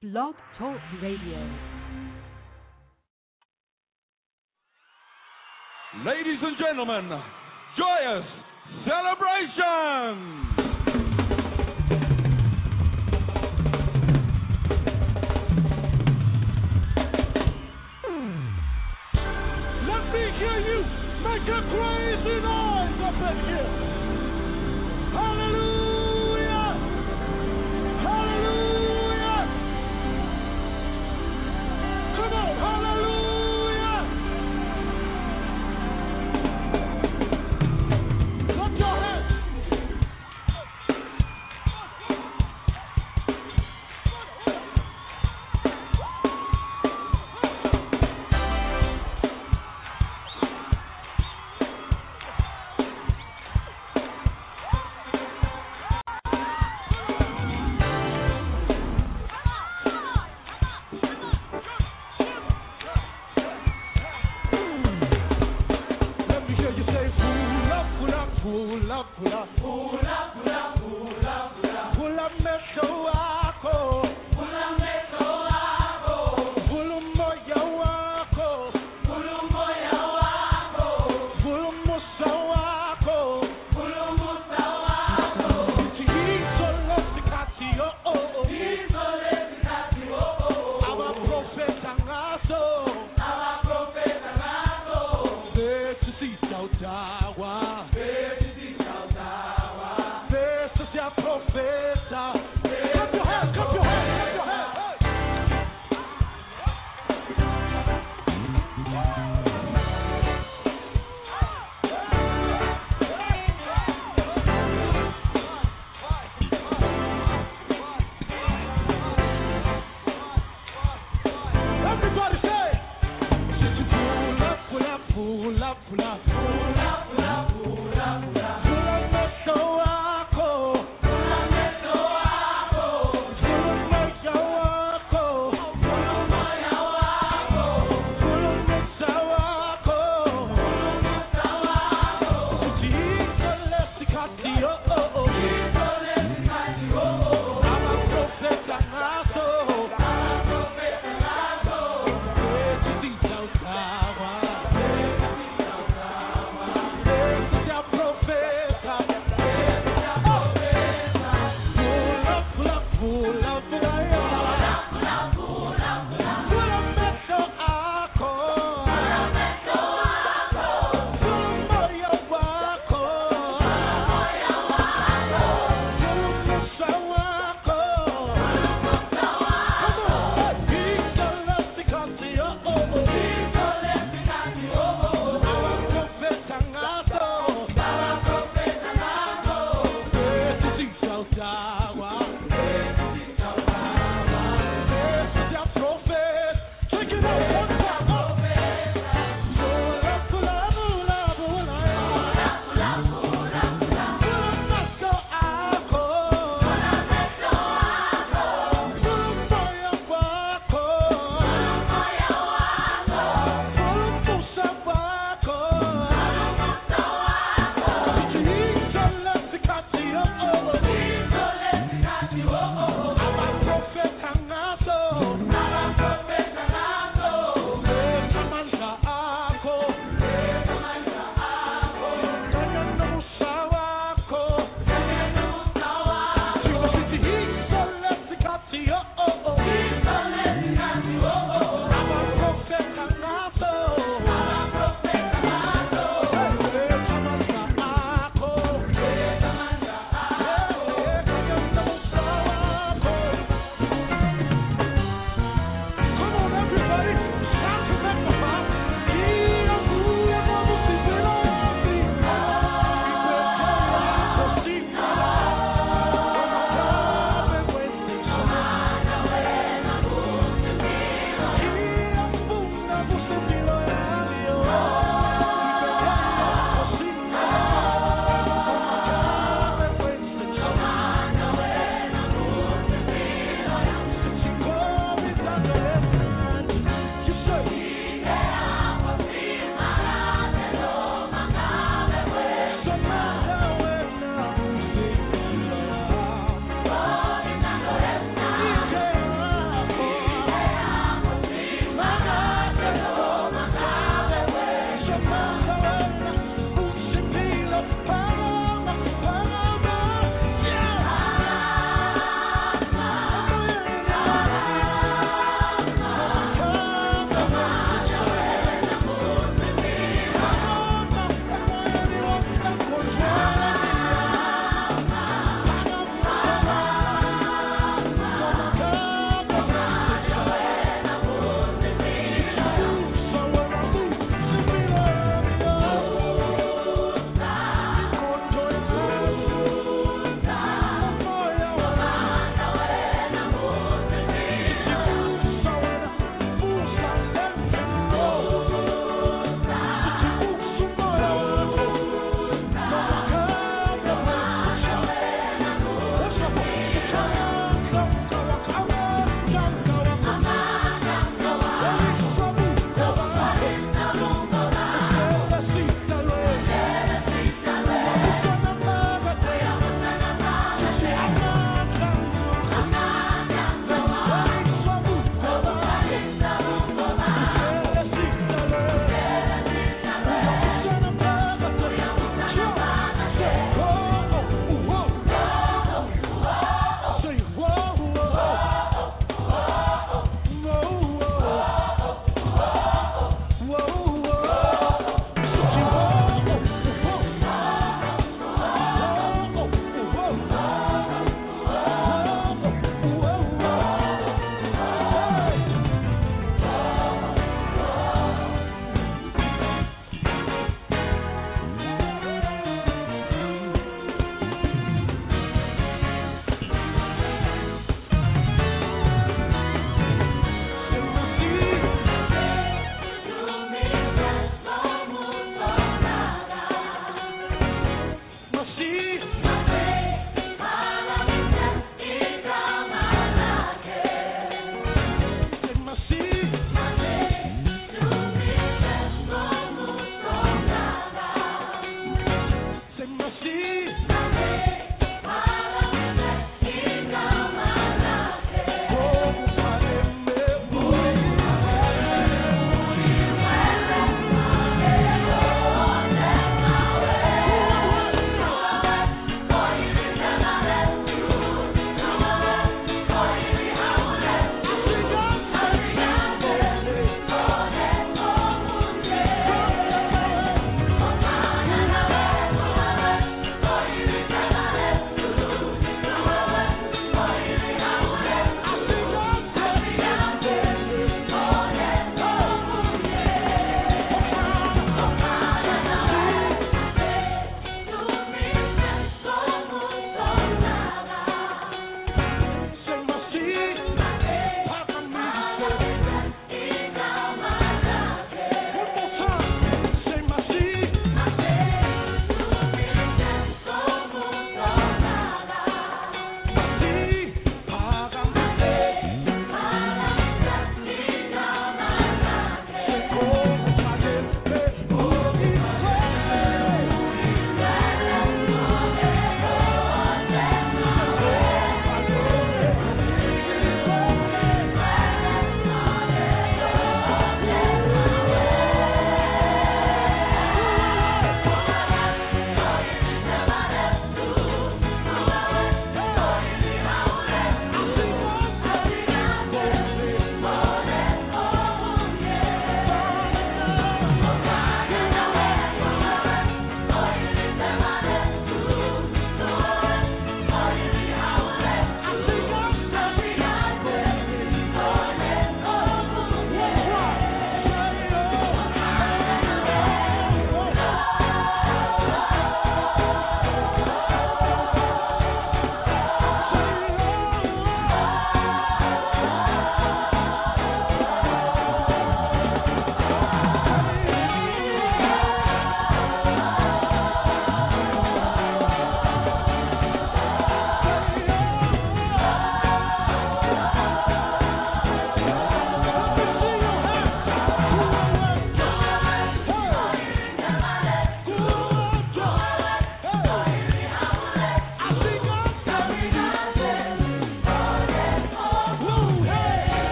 Blog Talk Radio. Ladies and gentlemen, joyous celebration! Let me hear you make a crazy noise up in here. Hallelujah! Hallelujah! Come on, hallelujah! Clap your hands.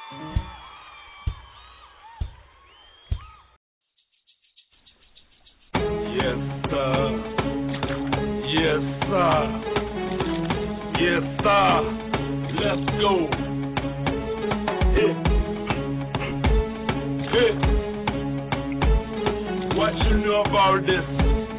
Yes, sir. Yes, sir. Yes, sir. Let's go. Hey. Hey. What you know about this?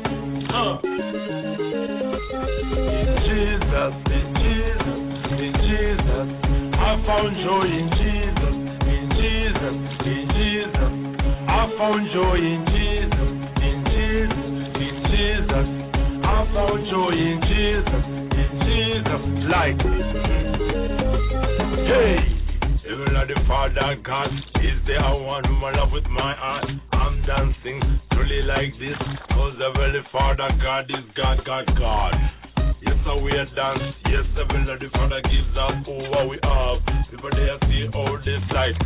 In Jesus, in Jesus, in Jesus. I found joy in Jesus, in Jesus, in Jesus. I found joy in Jesus, in Jesus, in Jesus. I found joy in Jesus, in Jesus. Like, hey, even like the Father God is there one whom I love with my heart. I'm dancing truly like this, cause the very Father God is God, God, God. Yes, so we are dance. Yes, even like the Father gives us all what we have. People there see all this light.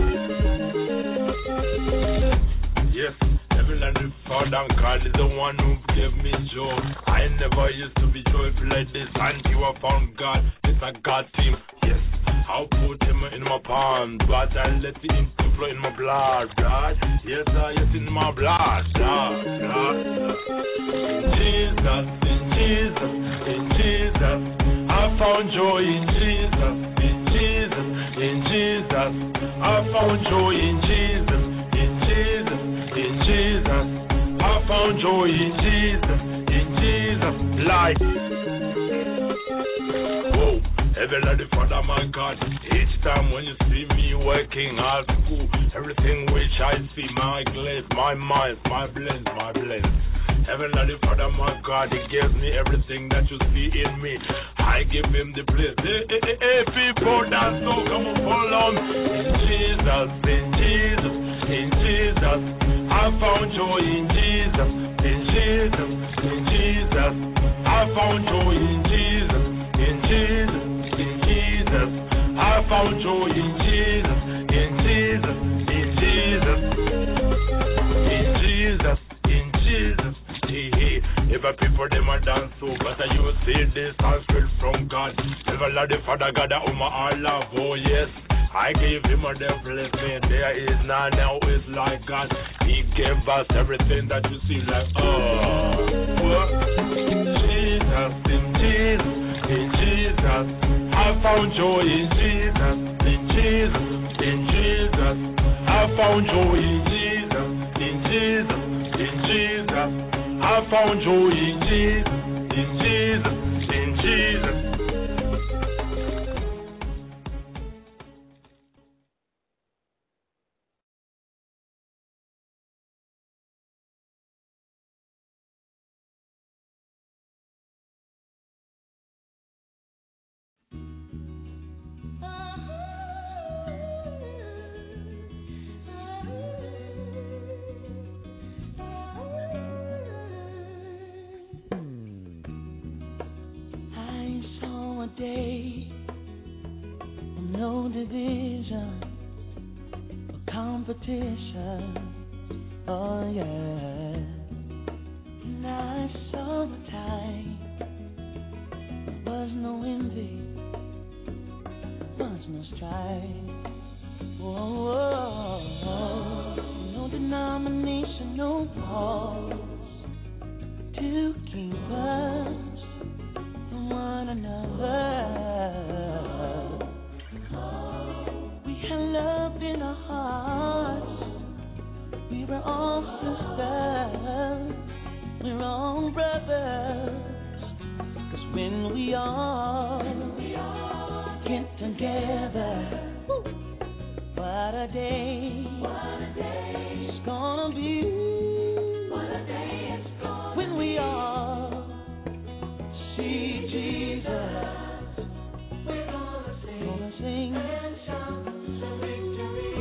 Yes, even like the Father God is the one who gave me joy. I never used to be joyful like this until I found God. It's a God team. Yes, I'll put him in my palm, but I let him flow in my blood. Yes, yes, in my blood. Blood. In Jesus, in Jesus, in Jesus. I found joy in Jesus, in Jesus, in Jesus. I found joy in Jesus, in Jesus, in Jesus. I found joy in Jesus, in Jesus. Like, whoa, heaven like the Father, my God. Each time when you see me working hard school, everything which I see, my glaze, my mind, my blend, my blend. Heaven like the Father, my God, He gives me everything that you see in me. I give Him the place. Hey, people dance, so come on, follow me. In Jesus, in Jesus, in Jesus. I found joy in Jesus, in Jesus, in Jesus. I found joy in Jesus, in Jesus, in Jesus. I found joy in Jesus, in Jesus, in Jesus, in Jesus, in Jesus. If people them a dance so, but you see this and spirit from God. Never let the Father God that I love. Oh yes, I gave him a blessing. There is none now is like God. He gave us everything that you see like Jesus, in Jesus, in Jesus. I found joy in Jesus, in Jesus, in Jesus. I found joy in Jesus, in Jesus, in Jesus. I found joy in Jesus, in Jesus, in Jesus. Day, no division or competition. Oh yeah, and I saw a time. There was no envy, there was no strife. Whoa, no denomination, no walls to keep us from one another. We had love in our hearts. We were all sisters. We were all brothers. 'Cause when we all get together, what a day it's gonna be. When we all see Jesus, we're gonna sing and shout the victory.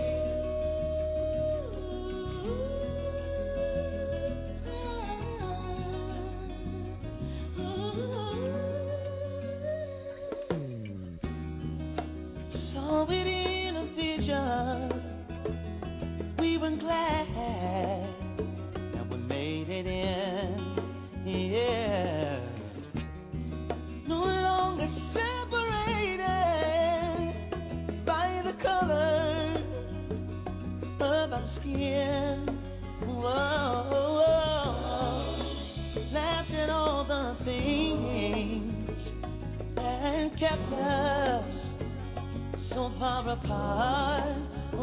Saw it in a vision. We were glad that we made it in so far apart.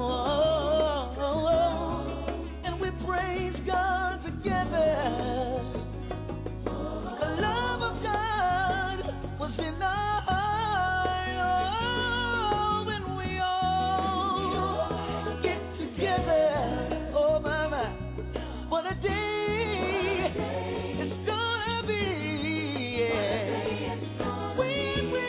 Oh, and we praise God together. The love of God was in our heart when we all get together. Oh, mama, what a day it's gonna be. When we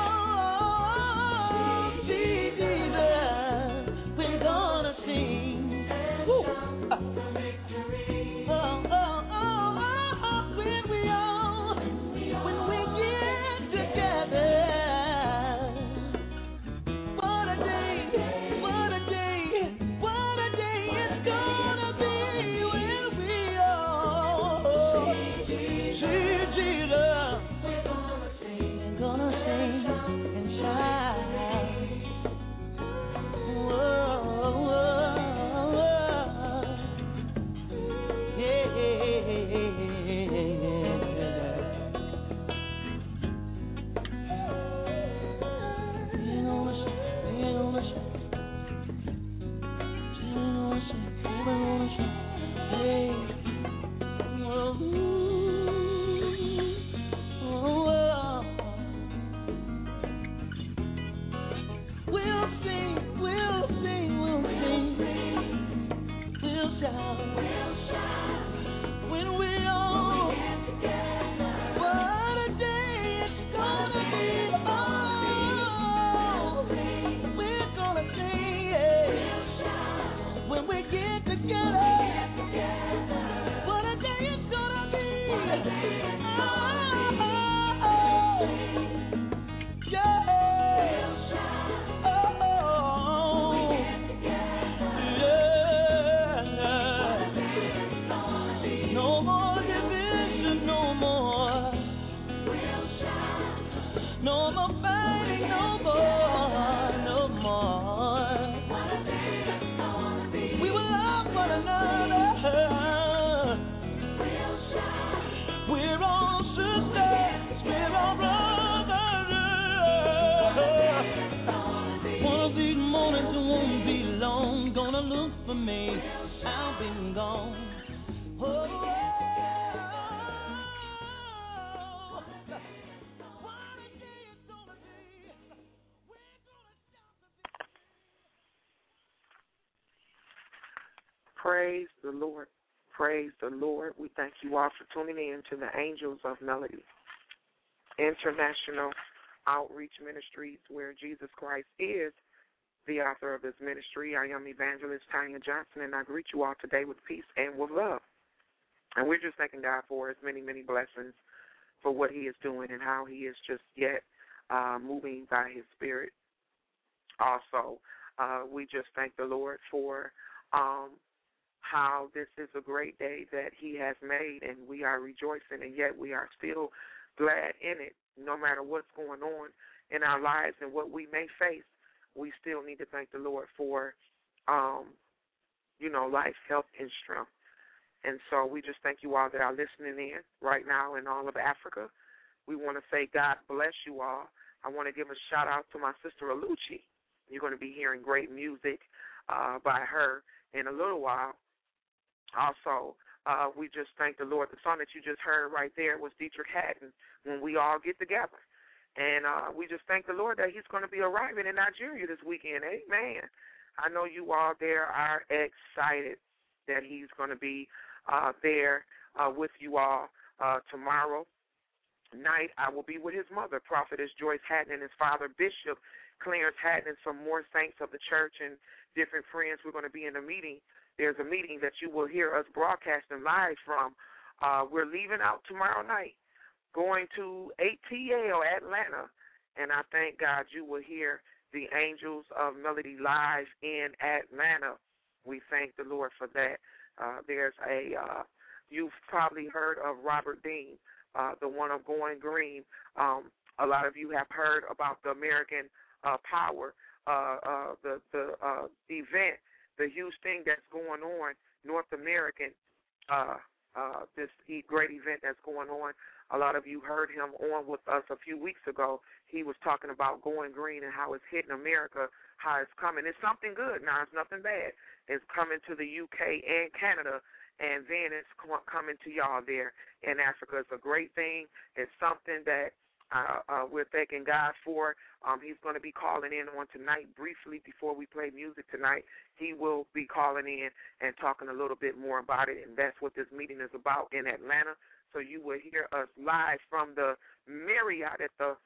all see Jesus, we're gonna sing. Woo. When we get together, what a day, what a day, what a day it's gonna be when we all see Jesus. We're gonna sing and shine. Whoa, yeah. When we all what a day it's gonna be. Oh, we're gonna sing when we get together. What a day it's gonna be. Yeah. No more division, no more. No more fighting, no more, no more. We will love one another. We're all sisters, we're all brothers. One of these mornings it won't be long. Gonna look for me, I'll be gone. Praise the Lord. Praise the Lord. We thank you all for tuning in to the Angels of Melody International Outreach Ministries, where Jesus Christ is the author of his ministry. I am Evangelist Tanya Johnson, and I greet you all today with peace and with love. And we're just thanking God for his many, many blessings, for what he is doing and how he is just yet moving by his Spirit. Also, we just thank the Lord for how this is a great day that he has made, and we are rejoicing, and yet we are still glad in it. No matter what's going on in our lives and what we may face, we still need to thank the Lord for, life, health, and strength. And so we just thank you all that are listening in right now in all of Africa. We want to say God bless you all. I want to give a shout-out to my sister Aluchi. You're going to be hearing great music by her in a little while. Also, we just thank the Lord. The song that you just heard right there was Dietrich Haddon, When We All Get Together. And we just thank the Lord that he's going to be arriving in Nigeria this weekend. Amen. I know you all there are excited that he's going to be there with you all tomorrow night. I will be with his mother, Prophetess Joyce Haddon, and his father, Bishop Clarence Haddon, and some more saints of the church and different friends. We're going to be in a meeting. There's a meeting that you will hear us broadcasting live from. We're leaving out tomorrow night, going to ATL, Atlanta, and I thank God you will hear the Angels of Melody live in Atlanta. We thank the Lord for that. There's you've probably heard of Robert Dean, the one of Going Green. A lot of you have heard about the American Power, the event, the huge thing that's going on, North American this great event that's going on. A lot of you heard him on with us a few weeks ago. He was talking about going green and how it's hitting America, how it's coming. It's something good now. It's nothing bad. It's coming to the UK and Canada, and then it's coming to y'all there in Africa. It's a great thing. It's something that we're thanking God for. He's going to be calling in on tonight briefly before we play music tonight. He will be calling in and talking a little bit more about it, and that's what this meeting is about in Atlanta. So you will hear us live from the Marriott at the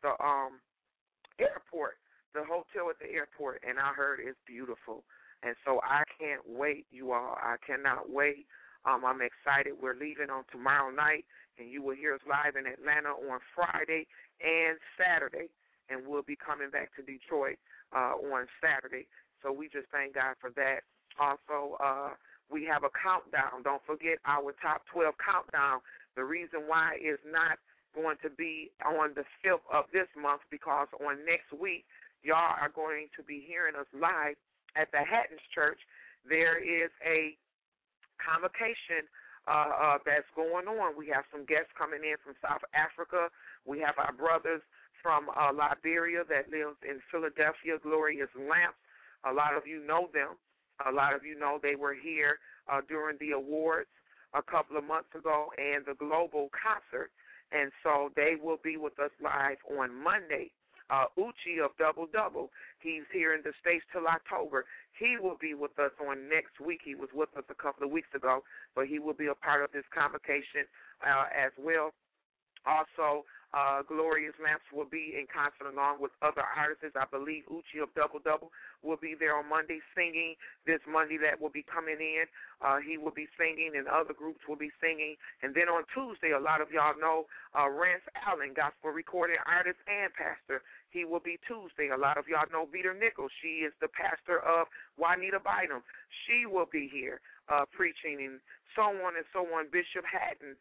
airport, the hotel at the airport, and I heard it's beautiful. And so I can't wait, you all. I cannot wait. I'm excited. We're leaving on tomorrow night, and you will hear us live in Atlanta on Friday and Saturday, and we'll be coming back to Detroit on Saturday. So we just thank God for that. Also, we have a countdown. Don't forget our top 12 countdown. The reason why is not going to be on the 5th of this month because on next week, y'all are going to be hearing us live at the Hatton's Church. There is a convocation that's going on. We have some guests coming in from South Africa. We have our brothers from Liberia that lives in Philadelphia, Glorious Lamps. A lot of you know them. A lot of you know they were here during the awards a couple of months ago and the global concert. And so they will be with us live on Monday. Uchi of Double Double, he's here in the States till October. He will be with us on next week. He was with us a couple of weeks ago, but he will be a part of this convocation as well. Also, Glorious Lamps will be in concert along with other artists. I believe Uchi of Double Double will be there on Monday singing. This Monday that will be coming in, he will be singing, and other groups will be singing. And then on Tuesday, a lot of y'all know Rance Allen, gospel recording artist and pastor. He will be Tuesday. A lot of y'all know Vita Nichols. She is the pastor of Juanita Bynum. She will be here preaching, and so on and so on. Bishop Hatton,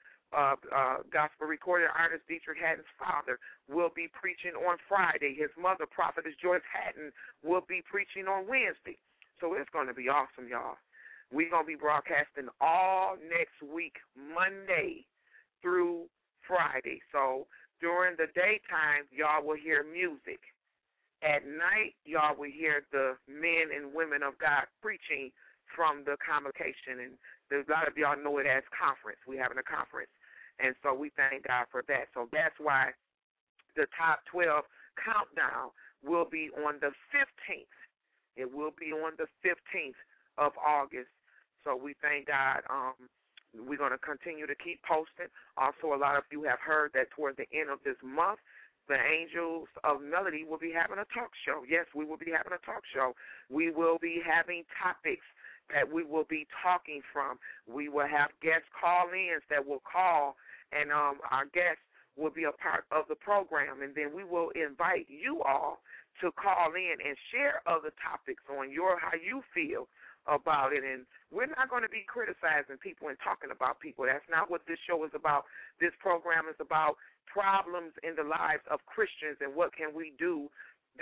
gospel recording artist Dietrich Hatton's father, will be preaching on Friday. His mother, prophetess Joyce Hatton, will be preaching on Wednesday. So it's going to be awesome, y'all. We're going to be broadcasting all next week, Monday through Friday. So during the daytime, y'all will hear music. At night, y'all will hear the men and women of God preaching from the convocation. And a lot of y'all know it as conference. We're having a conference. And so we thank God for that. So that's why the top 12 countdown will be on the 15th. It will be on the 15th of August. So we thank God. We're going to continue to keep posting. Also, a lot of you have heard that toward the end of this month, the Angels of Melody will be having a talk show. Yes, we will be having a talk show. We will be having topics that we will be talking from. We will have guest call-ins that will call, and our guests will be a part of the program. And then we will invite you all to call in and share other topics on how you feel about it. And we're not going to be criticizing people and talking about people. That's not what this show is about. This program is about problems in the lives of Christians and what can we do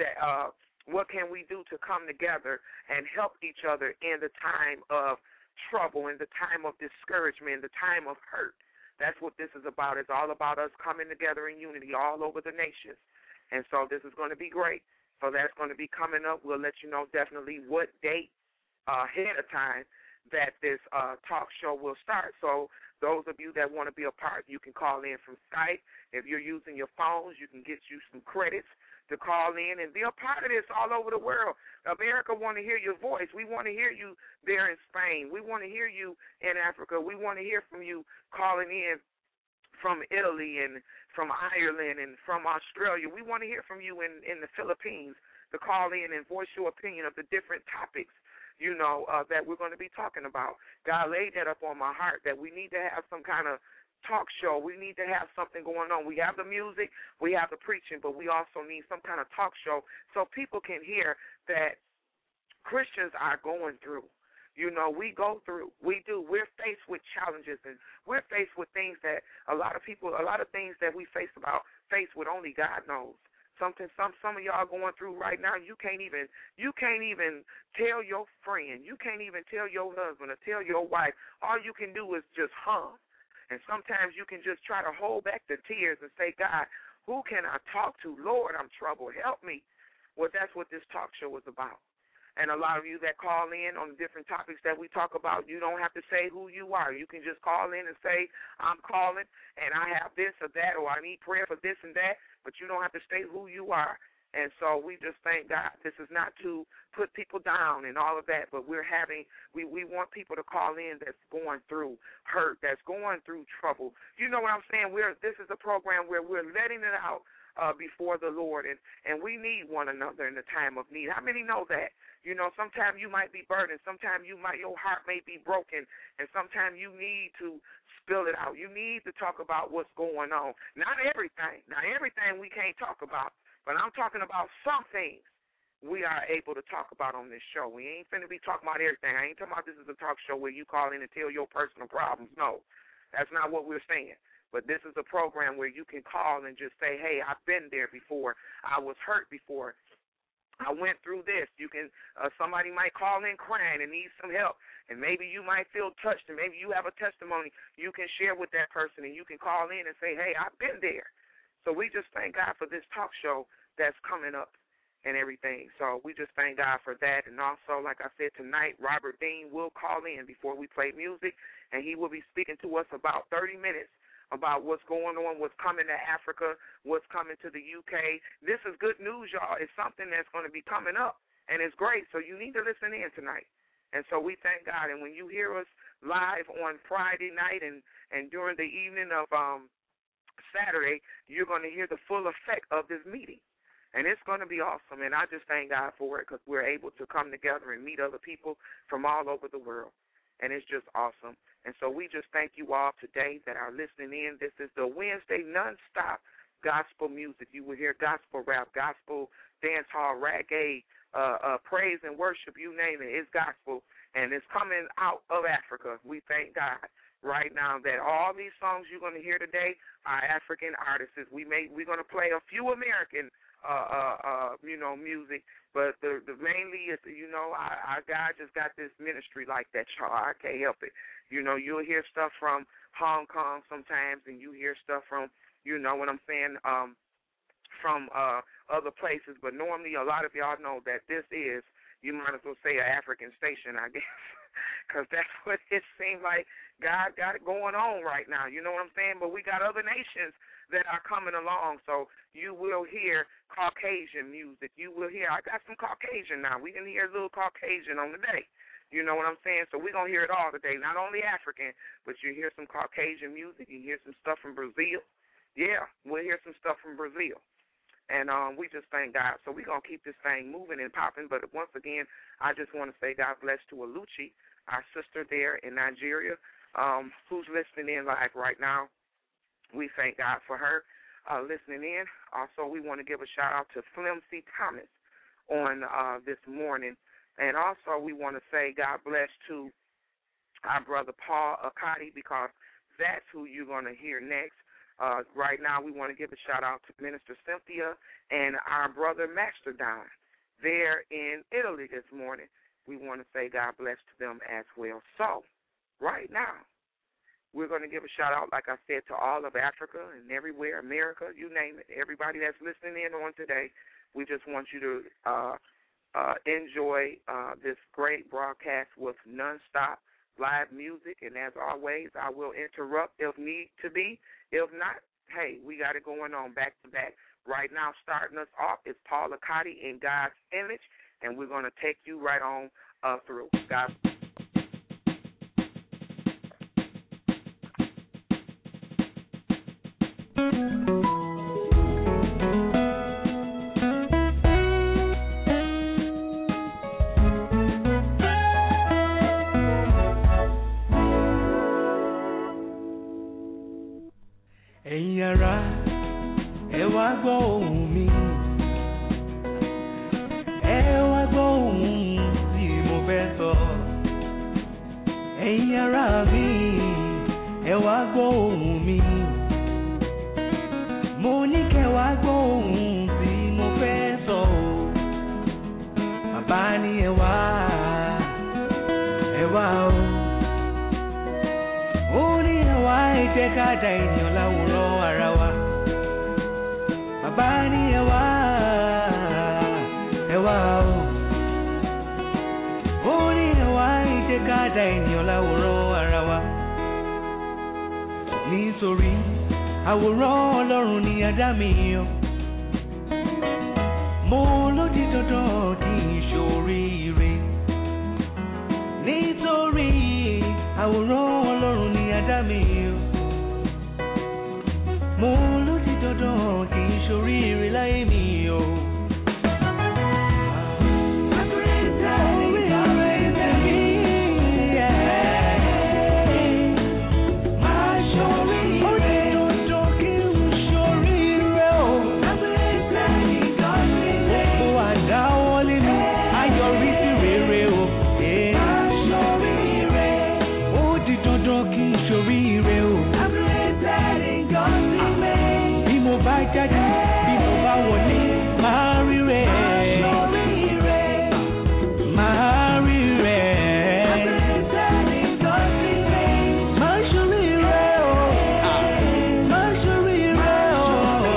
to come together and help each other in the time of trouble, in the time of discouragement, in the time of hurt. That's what this is about. It's all about us coming together in unity all over the nations. And so this is going to be great. So that's going to be coming up. We'll let you know definitely what date ahead of time that this talk show will start. So those of you that want to be a part, you can call in from Skype. If you're using your phones, you can get you some credits to call in and be a part of this all over the world. America want to hear your voice. We want to hear you there in Spain. We want to hear you in Africa. We want to hear from you calling in from Italy and from Ireland and from Australia. We want to hear from you in the Philippines to call in and voice your opinion of the different topics that we're going to be talking about. God laid that up on my heart that we need to have some kind of talk show. We need to have something going on. We have the music, we have the preaching, but we also need some kind of talk show so people can hear that Christians are going through. We go through. We do. We're faced with challenges, and we're faced with things that a lot of things that we face with only God knows. Some of y'all going through right now, you can't even tell your friend, you can't even tell your husband or tell your wife. All you can do is just hum. And sometimes you can just try to hold back the tears and say, God, who can I talk to? Lord, I'm troubled. Help me. Well, that's what this talk show is about. And a lot of you that call in on different topics that we talk about, you don't have to say who you are. You can just call in and say, I'm calling, and I have this or that, or I need prayer for this and that, but you don't have to state who you are. And so we just thank God. This is not to put people down and all of that, but we want people to call in that's going through hurt, that's going through trouble. You know what I'm saying? This is a program where we're letting it out before the Lord, and we need one another in the time of need. How many know that? You know, sometimes you might be burdened. Sometimes your heart may be broken, and sometimes you need to spill it out. You need to talk about what's going on. Not everything. Now, everything we can't talk about, but I'm talking about some things we are able to talk about on this show. We ain't finna be talking about everything. I ain't talking about this is a talk show where you call in and tell your personal problems. No, that's not what we're saying. But this is a program where you can call and just say, hey, I've been there before. I was hurt before. I went through this. You can. Somebody might call in crying and need some help, and maybe you might feel touched, and maybe you have a testimony you can share with that person, and you can call in and say, hey, I've been there. So we just thank God for this talk show that's coming up and everything. So we just thank God for that. And also, like I said, tonight, Robert Dean will call in before we play music, and he will be speaking to us about 30 minutes about what's going on, what's coming to Africa, what's coming to the UK. This is good news, y'all. It's something that's going to be coming up, and it's great. So you need to listen in tonight. And so we thank God. And when you hear us live on Friday night and during the evening of Saturday, you're going to hear the full effect of this meeting. And it's going to be awesome. And I just thank God for it because we're able to come together and meet other people from all over the world. And it's just awesome. And so we just thank you all today that are listening in. This is the Wednesday nonstop gospel music. You will hear gospel rap, gospel dance hall, reggae, praise and worship, you name it. It's gospel, and it's coming out of Africa. We thank God right now that all these songs you're going to hear today are African artists. We're going to play a few American music, but the mainly is, our God just got this ministry like that, y'all. I can't help it. You'll hear stuff from Hong Kong sometimes, and you hear stuff from, what I'm saying, from other places. But normally a lot of y'all know that this is, you might as well say, an African station, I guess, because that's what it seems like God got it going on right now. You know what I'm saying? But we got other nations that are coming along, so you will hear Caucasian music. You will hear, I got some Caucasian now. We can hear a little Caucasian on the day. You know what I'm saying? So we're going to hear it all today, not only African, but you hear some Caucasian music. You hear some stuff from Brazil. Yeah, we'll hear some stuff from Brazil. And we just thank God. So we're going to keep this thing moving and popping. But once again, I just want to say God bless to Aluchi, our sister there in Nigeria, who's listening in live right now. We thank God for her listening in. Also, we want to give a shout-out to Flimsy Thomas on this morning. And also, we want to say God bless to our brother Paul Akati, because that's who you're going to hear next. Right now, we want to give a shout-out to Minister Cynthia and our brother Mastodon there in Italy this morning. We want to say God bless to them as well. So, right now, we're going to give a shout-out, like I said, to all of Africa and everywhere, America, you name it, everybody that's listening in on today. We just want you to enjoy this great broadcast with nonstop live music. And as always, I will interrupt if need to be. If not, hey, we got it going on back to back. Right now, starting us off is Paul Akati in God's Image, and we're going to take you right on through. God. Ẹ̀yin ará, ẹ wá gbọ́ ohùn mi. Ẹ wá gbọ́ ohùn tí mo fẹ́ sọ. Ẹ̀yin ará mi, ẹ wá gbọ́ ohùn mi. Mo ní kẹ́ wá gbọ́ ohùn tí bàbá ní ẹ wá o. Ó ní ẹ wá ẹ jẹ́ ká dá ènìyàn láwòrán ara wa. Bàbá ní ẹ wá o. Ó ní ẹ wá ẹ jẹ́ ká dá ènìyàn láwòrán ara wa. Nítorí àwòrán Ọlọ́run ni a dá mi o. Mo lódì dandan kí n ṣoríire. Nítorí àwòrán Ọlọ́run ni a dá mi o. Mo lódì dandan kí n ṣoríire láyé mi o. Jáde bí mo bá wọlé máa rí rẹ̀. Máa rí rẹ̀. Máa ṣorí rẹ̀ o. Máa ṣorí rẹ̀ o.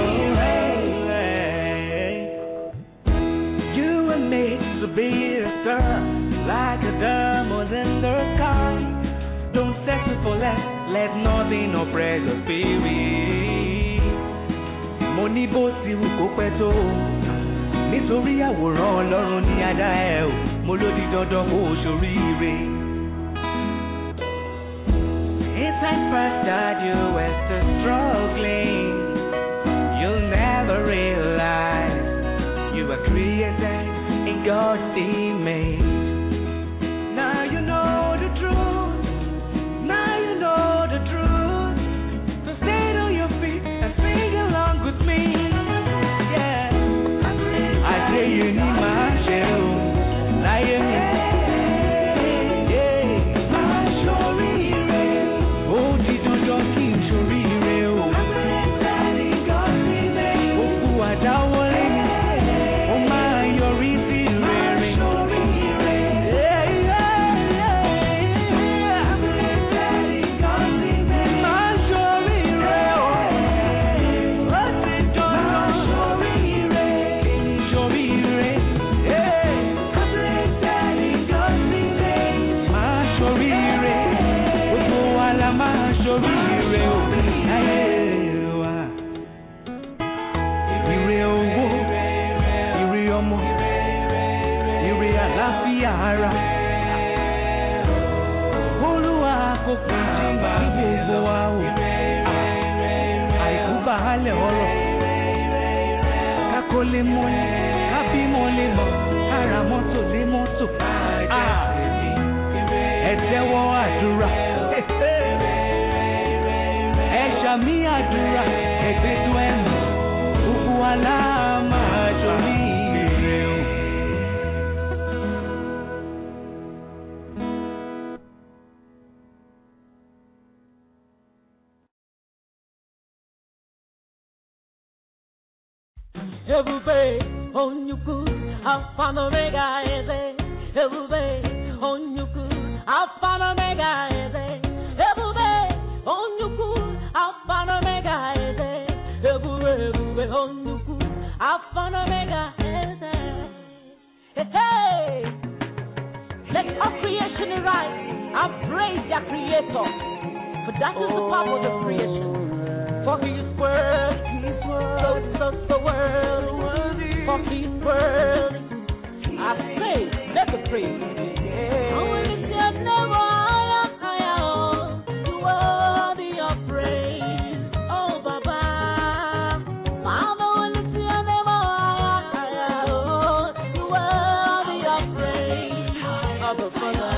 You were made to be a star, like a diamond in the sky. Don't settle for less, let nothing oppress your spirit. Mo ní bó ti wù kó pẹ́ tó, nítorí àwòrán Ọlọ́run ni a dá ẹ o, mo ló di dandan kó o ṣoríire. Inside first that you were still struggling, you'll never realize you were created in God's image. Now you know the truth, now you know the truth, so stand on your feet and sing along with me. Yeah, I say you need my shell, láyé mi. Everybody on you good, I'll find a mega easy. Everybody on you good, I'll find a mega easy. Everybody on you good, I'll find a mega easy. Everybody on you good, I'll find a mega easy. Hey, hey, let our creation rise and praise their Creator, for that is the power of the creation. For His word, so worthy. For His word, I say, let the praise. I will lift your name higher, you worthy of praise. Oh, Baba, Father, will lift your name higher, you worthy of praise. Oh, Father.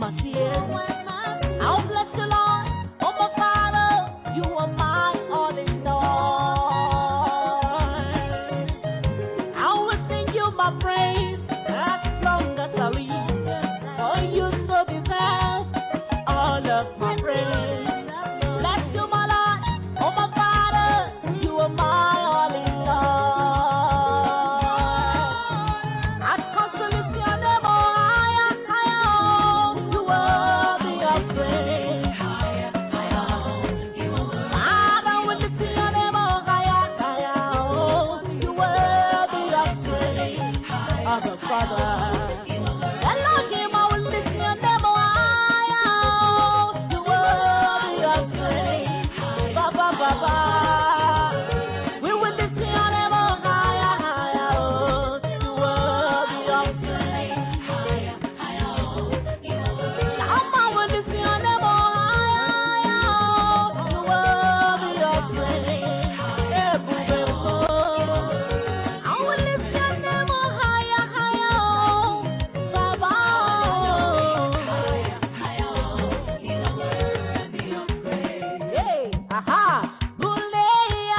my tears. I'll bless you, Lord. Oh, my Father, you are my all in all. I will sing you my praise as long as I live. For you so deserve all of my praise. Bless you, my Lord. Oh, my Father, you are my all in all. I constantly see your name, oh, higher, higher, oh, you worthy of praise. Father, when you see your name, oh, higher, higher, oh, you worthy of praise. Oh, the Father. Elohim, I will lift your name, oh, higher, oh, you worthy of praise. Baba, Baba. We will lift your name, oh, higher, higher, oh, you worthy of praise. Shama will lift your name, oh, higher, higher, oh, you worthy of praise. Ebubebo. I will lift your name, oh, higher, higher, oh, Baba, hey, aha, Buleya.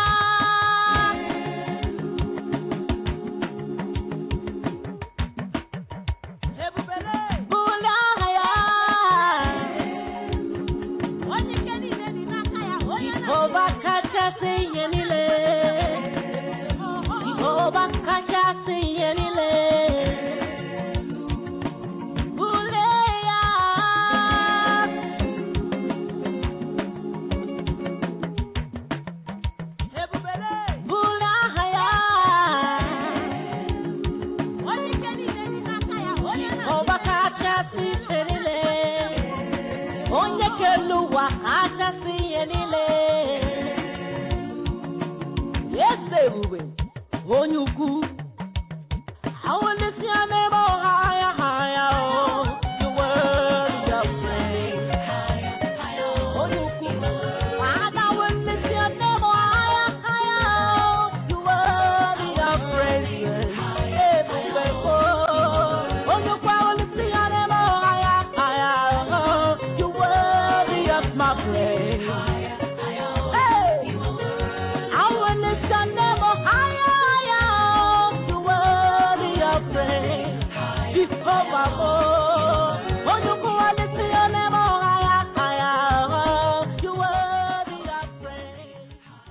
Onye keluwa achasi enile. Yes, ebube, onye ukwu. I will lift your name, oh, higher, higher, oh, you worthy of praise. Onye ukwu. Father, will lift your name, oh, higher, higher, oh, you worthy of praise. Ebube, oh, onye ukwu, I will lift your name, oh, higher, higher, oh, you worthy of my praise. Hey, I will lift your name, oh, higher, higher, oh, you worthy of praise. Jehovah, oh, onye ukwu, I lift your name, oh, higher, higher, oh, you worthy of praise.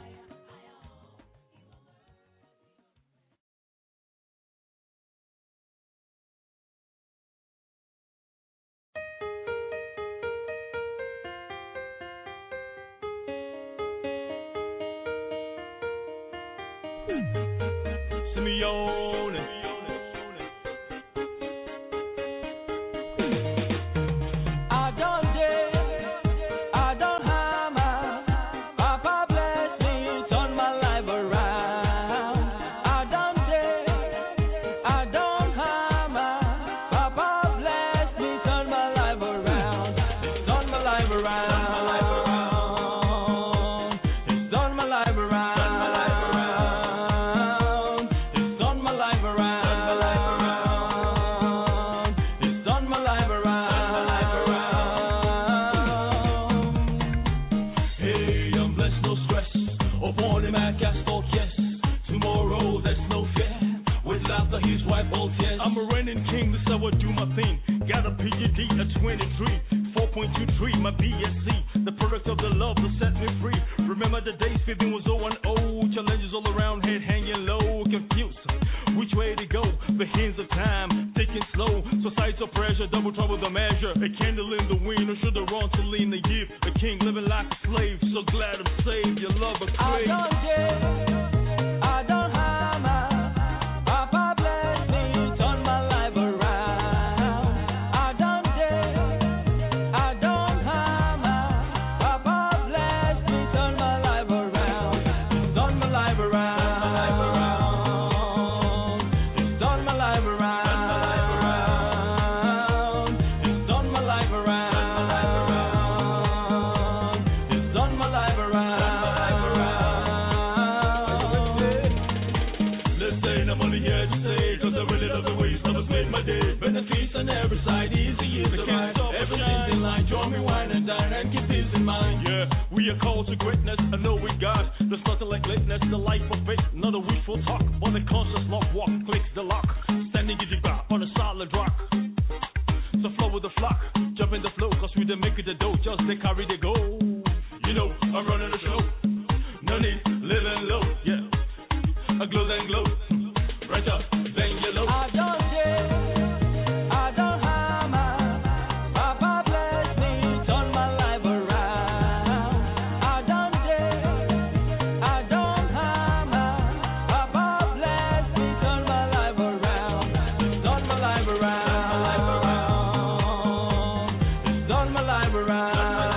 Simeone. I don't dare, I don't hammer. Papa bless me, turn my life around. I don't dare, I don't hammer. Papa bless me, turn my life around. Turn my life around. Turn my life around. Turn my life around. Turn my life around. Hey, I'm blessed, no stress. Upon him I cast all cares. Tomorrow there's no fear. With laughter his wife all tears. I'm a reigning king, this how I do my thing. Got a PhD at 23, 4.23, my BSc. The product of the love that set me free. Remember the days 15 was 0 and 0. Challenges all around, head hanging low, confused. Which way to go? The hands of time, taking slow. Societal pressure, double trouble the measure. A candle in the wind, or should have run to lean the gift. A king living like a slave, so glad I'm saved. Your love is I great. don't dare, I don't hammer. Papa bless me, turn my life around. I don't dare, I don't hammer. Papa bless me, turn my life around. Turn my life around. Turn my life around. Turn my life around. Turn my life around. Let's say I'm only here to say, cause I really love the way you made my day. Benefits on every side, easy is the can't stop every day. in line, join me, wine and dine, and keep this in mind. Yeah, we are called to greatness, I know we got. There's nothing like lateness, the life of faith, not a wishful talk, but a conscious love walk, clicks the lock. Standing in the back on a solid rock. So flow with the flock, jump in the flow, cause we didn't make it the dough, just they carry the go. You know, I'm running the show. No need, living low, yeah. A glow then glow. Right up, then yellow. I don't dare, I don't hammer. Papa bless me, turn my life around. I don't dare, I don't hammer. Papa bless me, turn my life around. Turn my life around. Turn my life around.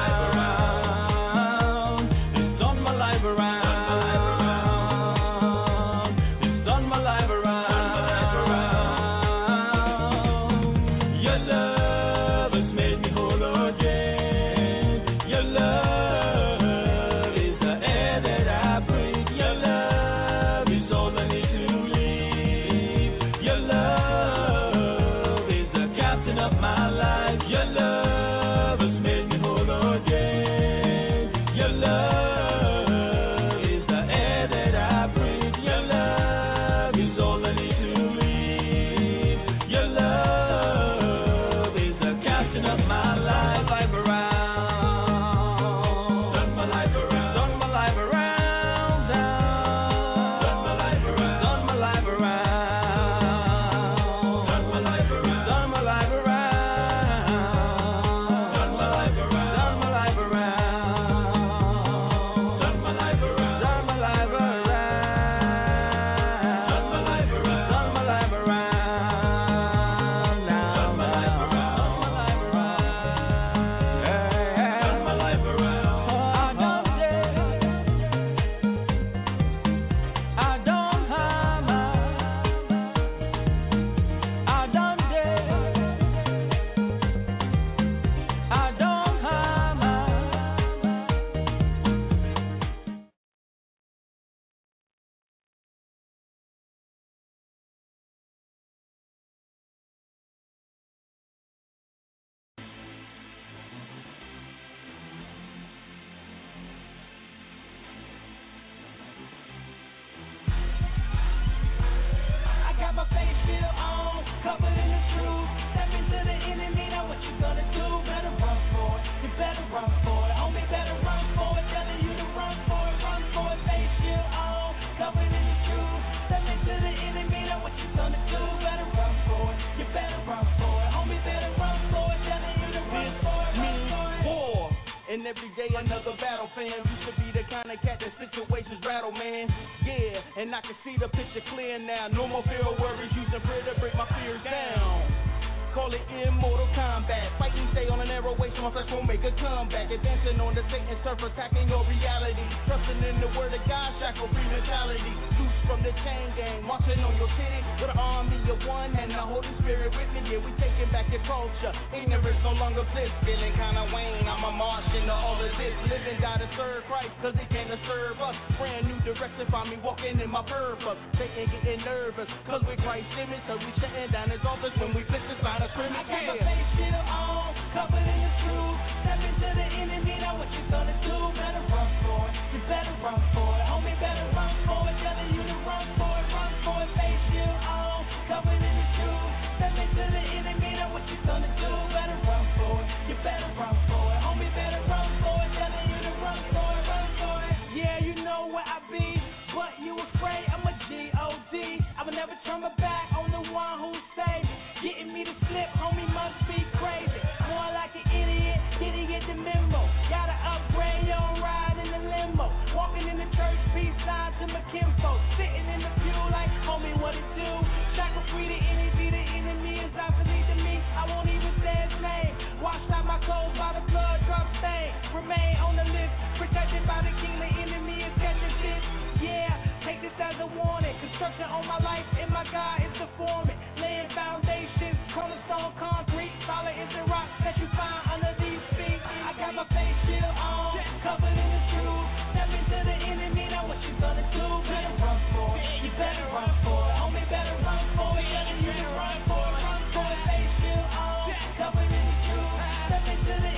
Every day another battle, fam. Used to be the kind of cat that situations rattle, man. Yeah, and I can see the picture clear now. No more fear or worries, using prayer to break my fears down. Call it immortal combat. Fighting stay on a narrow way, so my flesh won't make a comeback. Advancing on the Satan turf, attacking your reality. Trusting in the word of God, shackle free mentality. Loose from the chain gang, marching on your city with an army of one and the Holy Spirit with me. Yeah, we taking back your culture. Ignorance no longer bliss. Feeling kinda Wayne, I'm a march into all of this. Living, die to serve Christ, cause he came to serve us. Brand new direction, find me walking in my purpose. Satan getting nervous, cause we're Christ image. So we shutting down his office when we flip this line of scrimmage. I got my face still on, covered in the truth. Step into the enemy, now what you gonna do? Better run for it, you better run for it. Homie, better run for it, telling you to run for it, face still on, covered in the truth. Step into the enemy, now what you gonna do? Better run for it, you better run for it. Homie, better run for it, telling you to run for it. Yeah, you know where I be, but you afraid I'm a G.O.D. I will never turn my back on the one who say, getting me to slip, homie, must be crazy. More like an idiot, idiot the memo. Gotta upgrade your ride in the limo. Walking in the church, peace sign to my kinfolk. Sitting in the pew like, homie, what it do? Shackle free the enemy is obsolete to me. I won't even say his name. Washed out my clothes by the blood drop stain. Remain on the list, protected by the king. The enemy is catching this. Yeah, take this as a warning. Construction on my life and my God is the foreman. Laying foundations, cornerstone concrete. Solid is the rock that you find under these feet. I got my face still on, covered in the truth. Step into the enemy, now what you gonna do? Better run for it, you better run for it. Homie, better run for it, telling you to run for it. Face still on, covered in the truth. Step into the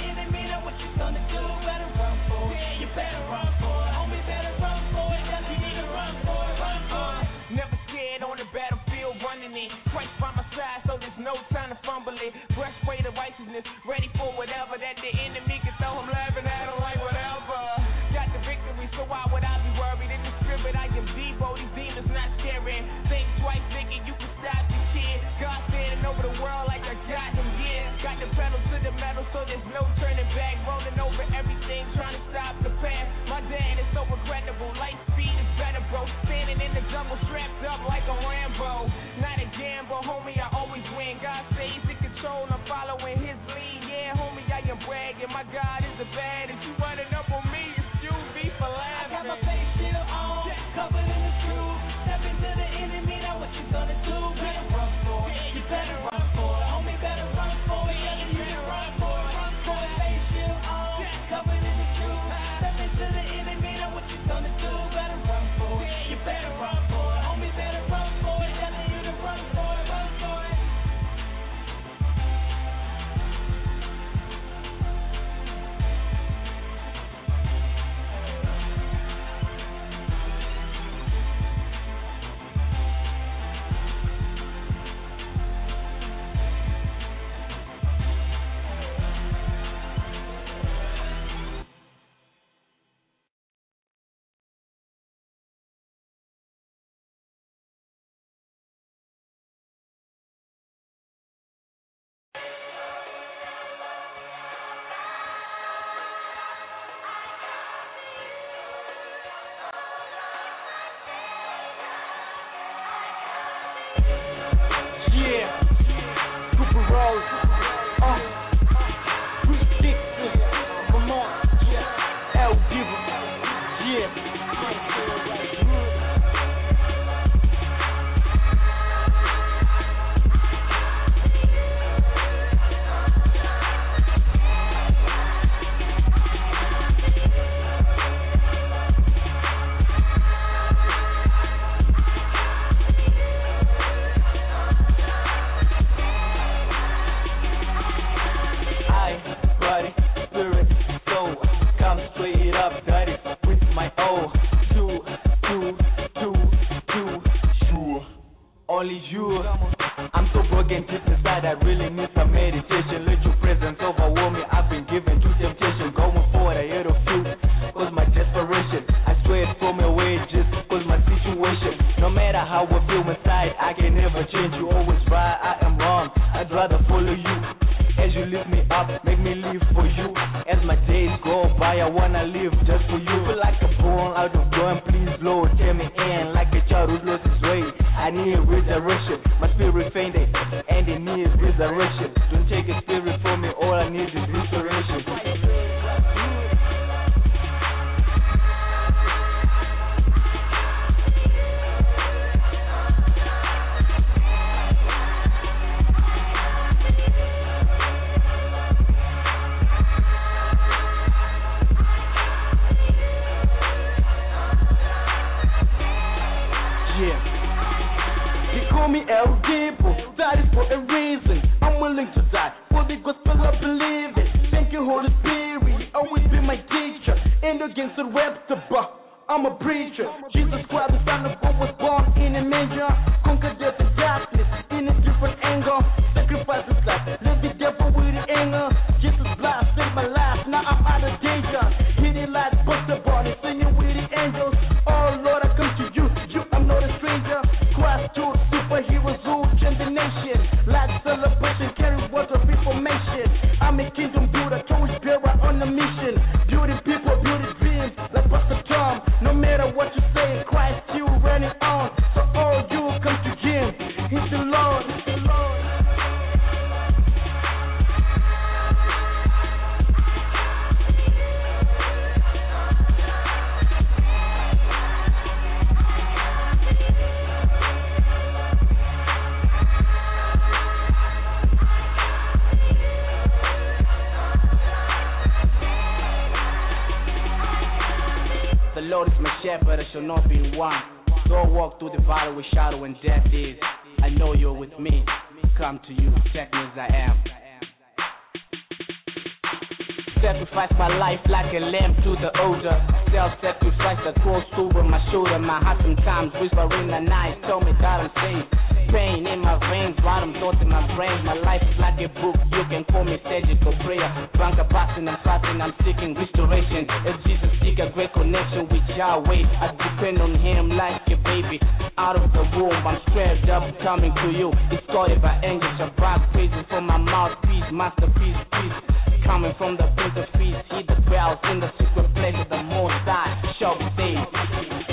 bad. If you running up on me, it's you, be for laughing. I got my face still on, covered in the truth. Step into the enemy, now what you gonna do? Better run for it, you better run for it. Homie, better run for it, yeah, you better run for it. Run for it, face still on, covered in the truth. Step into the enemy, now what you gonna do? Better run for it, you better run for it. Homie, better run for it, telling you to run for it, run for it. Only you, I'm so broken deep inside, I really need some meditation. Let your presence overwhelm me, I've been given to temptation. Going forward ahead of you, cause my desperation. I swear it's from my wages, cause my situation. No matter how I feel inside, I can never change. You always right, I am wrong, I'd rather follow you. As you lift me up, make me live for you. As my days go by, I wanna live just for you. Feel like a born out of gun, please Lord, take me in. Like a child who lost his way, I need resurrection. My spirit fainted, and it needs resurrection. Don't take a spirit from me, all I need is restoration. El Deepo, that is for a reason. I'm willing to die for the gospel, I believe it. Thank you, Holy Spirit, always be my teacher. And against the reptile, I'm a preacher. Jesus Christ, the Son of God, was born in a manger. Conquered death and darkness in a different angle. Sacrifice his life, let the devil with the anger. Jesus' blood saved my life, now I'm out of danger. Hitting like Buster Body, singing with the angels. Oh Lord, I come to you, I'm not a stranger. Christ to superheroes who change the nation. Like celebration, carry words of information. I'm a kingdom builder, torch bearer on a mission. Beauty people, beauty dreams, like Pastor Tom. No matter what you say, Christ you running on. So all you come to Him, He's the Lord, He's the Lord. The Lord is my shepherd, I shall not be in want. So I walk through the valley with shadow and death is. I know you're with me. Come to you, take me as I am. Sacrifice my life like a lamb to the altar. Self-sacrifice that goes over my shoulder. My heart sometimes whispering the night, tell me that I'm safe. Pain in my veins, random thoughts in my brain. My life is like a book, you can call me surgical prayer. Drunk a passing, I'm fasting, I'm seeking restoration. As Jesus seek a great connection with Yahweh, I depend on Him like a baby. Out of the womb, I'm straight up coming to you. It's guarded by angels, a bright praises for my mouthpiece, masterpiece, peace. Coming from the Prince of Peace, He the dwells in the secret place of the Most High, shall be saved.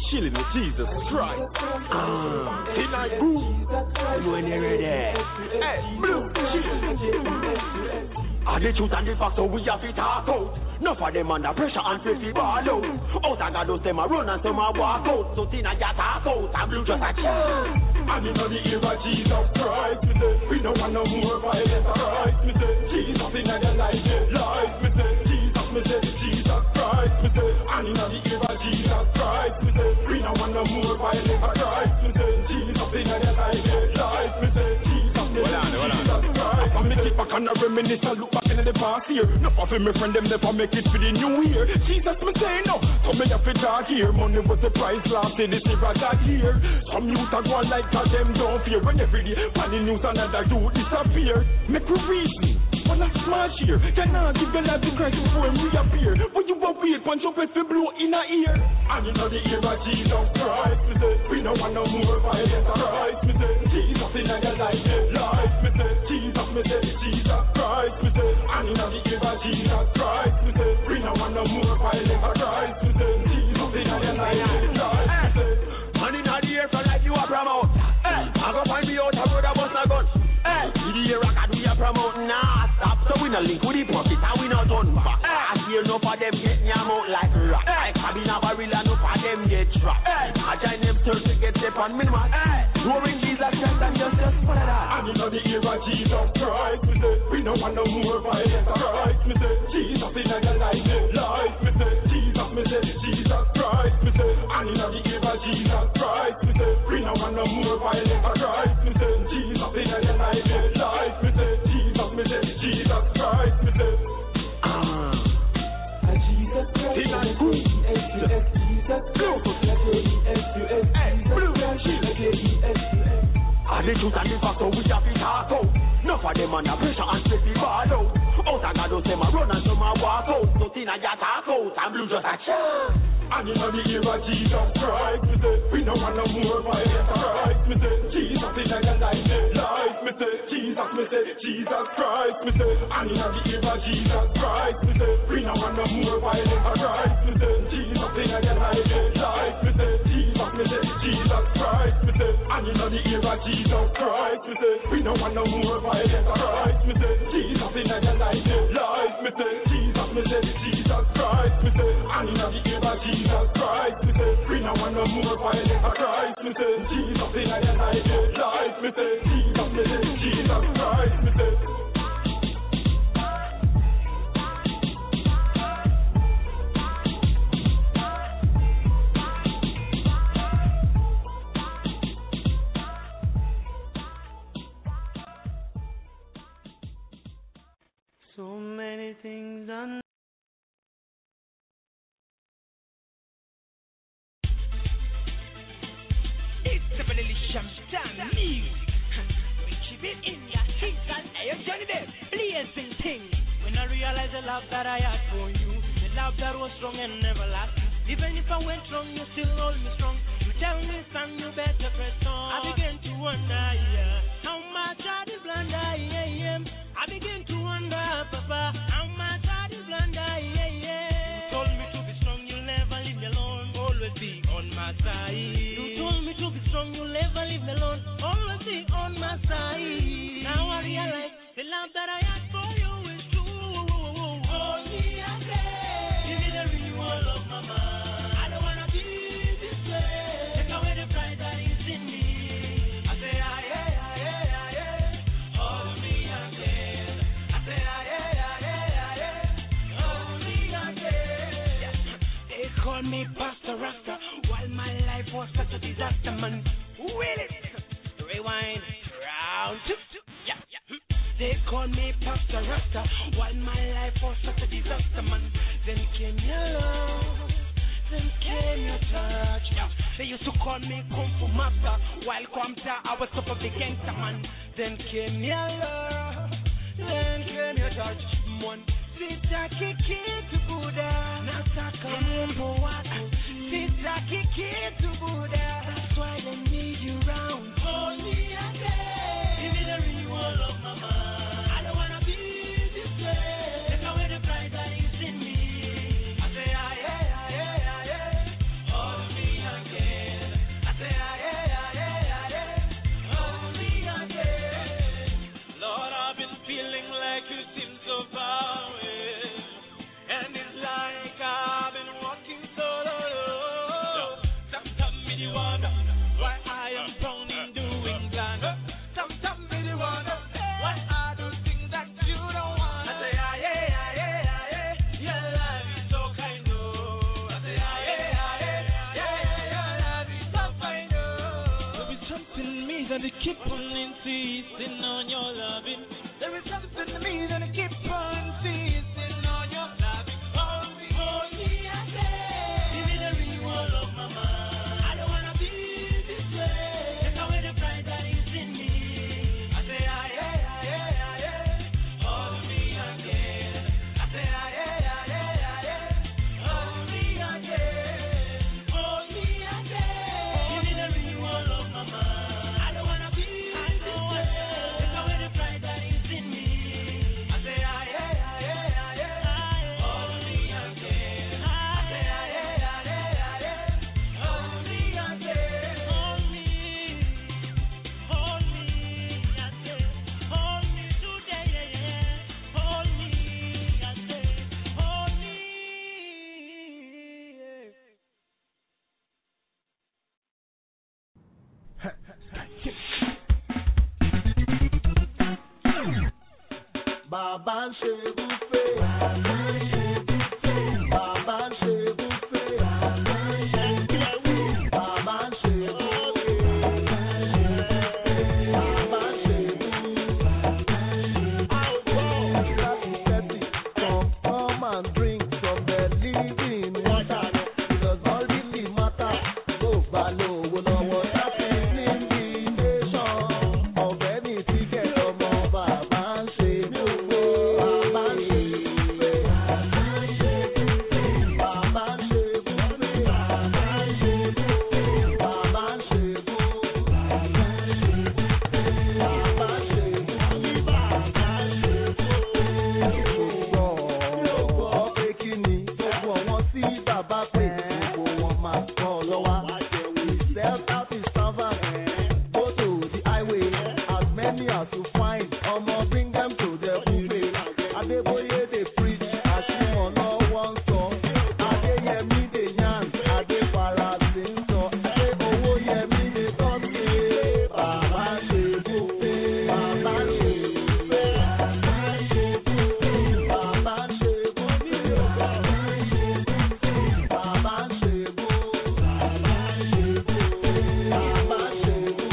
chilling with Jesus Christ. Tonight, boom. When you're ready. Hey, blue, chill. And the truth and the fact, so we have to talk out. Enough of them under pressure and feel ball out. Out and God, them a run and some a walk out. So tonight, you talk out and blue just a chill. And in the era Jesus Christ, me say, we don't want no more violence, Christ, me say, Jesus in your life, me say, Jesus Christ, me say, and in the era Jesus Christ, me say, we don't want no more violence, Christ, me say, Jesus in your life, me say, Jesus Christ. I make it back and I reminisce and look back in the past year. No of my friend them never make it for the new year. Jesus me say no, so me have to talk here. Money was the price last day, this never that year. Some youth are going like that, them don't fear. When every day, funny news another youth disappear. Make we reason, when I smash here. Cannot give the life to Christ before him reappear. When you won't wait, punch up if you blow in a ear. And you know the era Jesus Christ, me say, we don't want no more violence, Christ, me say, Jesus in your life, me say, Jesus, me say, Jesus Christ, me say, and you know the era Jesus Christ, me say, we don't want no more violence, Christ, me say, Jesus in your life, me say. Money not the air for like you are promote. Hey, I go find me out a brother bust a gun. Hey, the air I got we are promote. Nah, stop, so we no link with the profit and we no done back. I hear no for them get me out like rock. I cabin a barrel and no for them get trapped. I join them church to get step on minimum. During Jesus Christ and just put it out. And you know the era Jesus Christ, me say, we don't want no more violence, Christ, me say, Jesus in your life, me say, Jesus, me say, Jesus Christ, me say, and you know the era Jesus Christ, me say, we don't want no more violence, Christ, me say, Jesus in your life, me say, Jesus, me say, Jesus Christ, me say, Jesus Christ, and the truth and the fact, so we have to talk out. Enough of them under pressure and stress the ball out. Out and God, them a run and some a walk out. So tonight you talk out and blue just a chill. And you know the era Jesus Christ, me say, we don't want no more violence, Christ, me say, Jesus in your life, me say, Jesus, me say, Jesus Christ, me say, and you know the era Jesus Christ, me say, we don't want no more violence, Christ, me say, Jesus in your life, me say, Jesus, me say, Jesus Christ, me say, and you know the era Jesus Christ, me say, we don't want no more violence, Christ, me say, Jesus in your life, me say, Jesus, me say, Jesus Christ, me say, and you know the era Jesus Christ, me say, we don't want no more violence, Christ, me say, Jesus in your life, me say, Jesus, me say, Jesus Christ, me say. So many things done. It's definitely Shamstan music. We keep it in your teeth and I am Johnny Depp, blazing things. When I realized the love that I had for you, the love that was strong and never lasting. Even if I went wrong, you still hold me strong. You tell me, son, you better press on. I begin to wonder, how much I did blunder, I begin to wonder, Papa, how much I did blunder, You told me to be strong, you'll never leave me alone. Always be on my side. You told me to be strong, you'll never leave me alone. Always be on my side. Now I realize the love that I had for you is true. Hold me again. Give me the renewal of my mind. I don't wanna be this way. Take away the pride that is in me. I say, hold me again. I say, hold me again. Yeah. They call me Pastor Rasta while my life was such a disaster, man. Will it? Rewind. Round two. Yeah. They call me Pastor Rasta while my life was such a disaster, man. Then came your love, then came your touch. Yeah. They used to call me Kung Fu Master while Kwamta I was top of the gangster, man. Then came your love, then came your touch, man. Sita kiki to Buddha, Nasaka Mumbo Wako. Sita kiki to Buddha, that's why they need you round. Hold me again, give me the renewal of my mind. I don't wanna be this way. Take away the pride that is in me. I say, hold me again. loving. There is something to me that I keep on feasting on your loving. Hold me again. Give me the renewal of my mind. I don't wanna be this way. Take away the pride that is in me. I say, hold me again. I say, hold me again. Hold me again. Give me the renewal of my mind. I don't wanna be this way. Take away the pride that is in me. I say, hold me again. I say, hold me again. Hold me. Hold me. I say, hold me today. Hold me. I say, hold me. Bàbá ń ṣe búfé. Bàbá ń ṣe búfé. Bàbá ń ṣe búfé. Bàbá ń ṣe búfé. Come and drink from the living water. Because all really matter. Go follow lọ́wọ́ láti ní invitation. Ọ̀bẹ ní tíkẹ̀ ọmọ bàbá ń ṣe búfé. Bàbá ń ṣe búfé. Bàbá ń ṣe búfé. Bàbá ń ṣe búfé. Bàbá ń ṣe gbogbo pé kí ni gbogbo wọn tí bàbá pè gbogbo wọn máa kọ́ ọ lọ́wọ́. Sell out his servant, go to the highway, as many as you find, bring them to the buffet. Adeboye dey preach, Ashimon no wan sọ. Adeyemi dey yarn, Adefarasi ń sọ. Owóyẹmí dey talk say, bàbá ṣe búfé. Bàbá ṣe búfé. Bàbá ṣe búfé. Bàbá ṣe búfé. Bàbá ṣe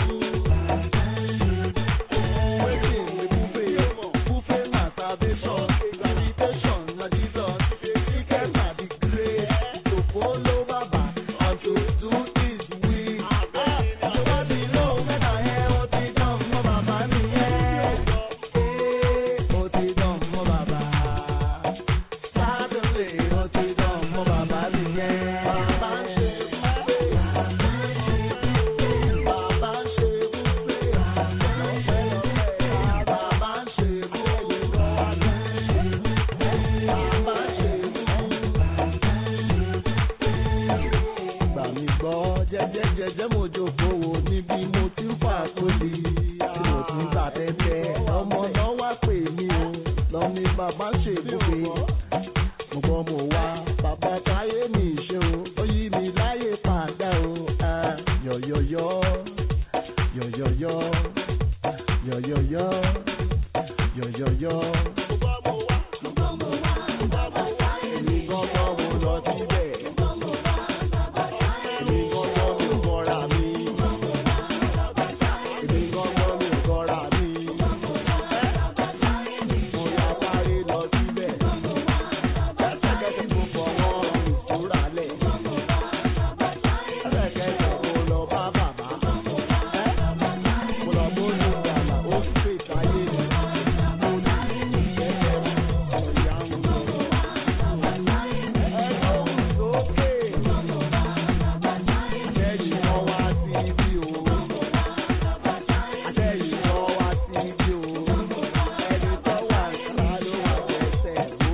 wetin be buffet? Buffet na salvation, invitation na Jesus, ticket na the grace to follow Baba and to do His will. Nobody know when I hear ó ti dán mọ́ bàbá nìyẹn. Ó ti dán mọ́ bàbá. Suddenly ó ti dán mọ́ bàbá nìyẹn. Bàbá ń ṣe buffet. Bàbá ń ṣe buffet. Bàbá ń ṣe buffet. Bàbá ń ṣe gbà mí gbọ́ jẹ́jẹ́jẹ́jẹ́ mo jókòó níbi mo ti ń fà sódì tí mo ti ń gbà tẹ́tẹ́ ọmọ náà wá pè mí o lọ ní bàbá ṣe búfé mo gbọ́ mo wá bàbá táyé mi ṣe o ó yí mi láyé padà o yọ̀yọ̀yọ̀ yọ̀yọ̀yọ̀ yọ̀yọ̀yọ̀ yọ̀yọ̀yọ̀. Èmi gangan mo lọ síbẹ̀. Èmi gangan mi ò kọ́ra mi. Èmi gangan mi ò kọ́ra mi. Mo yá sáré lọ síbẹ̀. Ẹ̀kẹ́kẹ́ mo fọwọ́ ìtura lẹ̀. Ẹ̀kẹ́kẹ́ mo lọ bá bàbá. Mo lọ bójú bàbá ó sì fè sáyé mi. Mo ní ìṣẹ́fẹ́ ọ̀yà ń lọ. Ẹ̀gbọ́n sókè. Àtẹ̀yìn kan wá síbí o. Àtẹ̀yìn kan wá síbí o. Ẹni tó wà níta ló wà tẹ̀sẹ̀ o.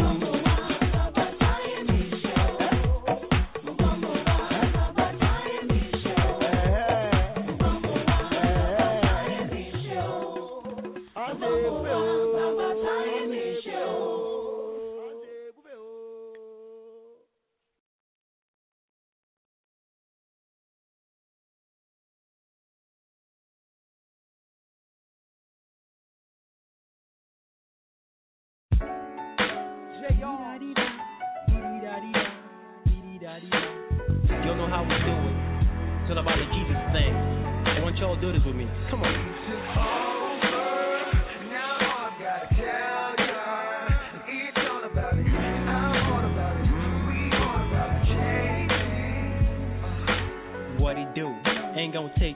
Y'all know how we do it. It's all about the Jesus thing. I want y'all to do this with me. Come on.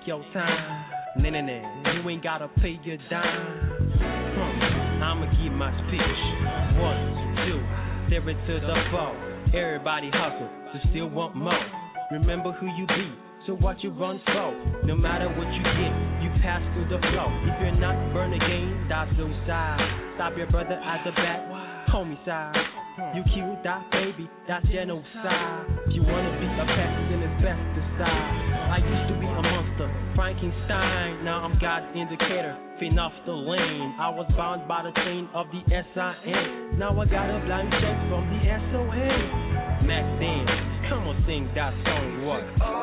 your time. Nah, you ain't gotta pay your dime. I'ma give my speech. 1, 2, stare it to the ball. Everybody hustle, so still want more. Remember who you be, so what you run for. No matter what you get, you pass through the flow. If you're not burn again, that's no side. Stop your brother at the back, homicide. You killed that baby, that's genocide. If you wanna be a pest, then it's best to side. I used to be a monster, Frankenstein. Now I'm God's indicator, fin off the lane. I was bound by the chain of the S.I.N. Now I got a blind check from the S.O.N. Mac Dan, come on sing that song, what?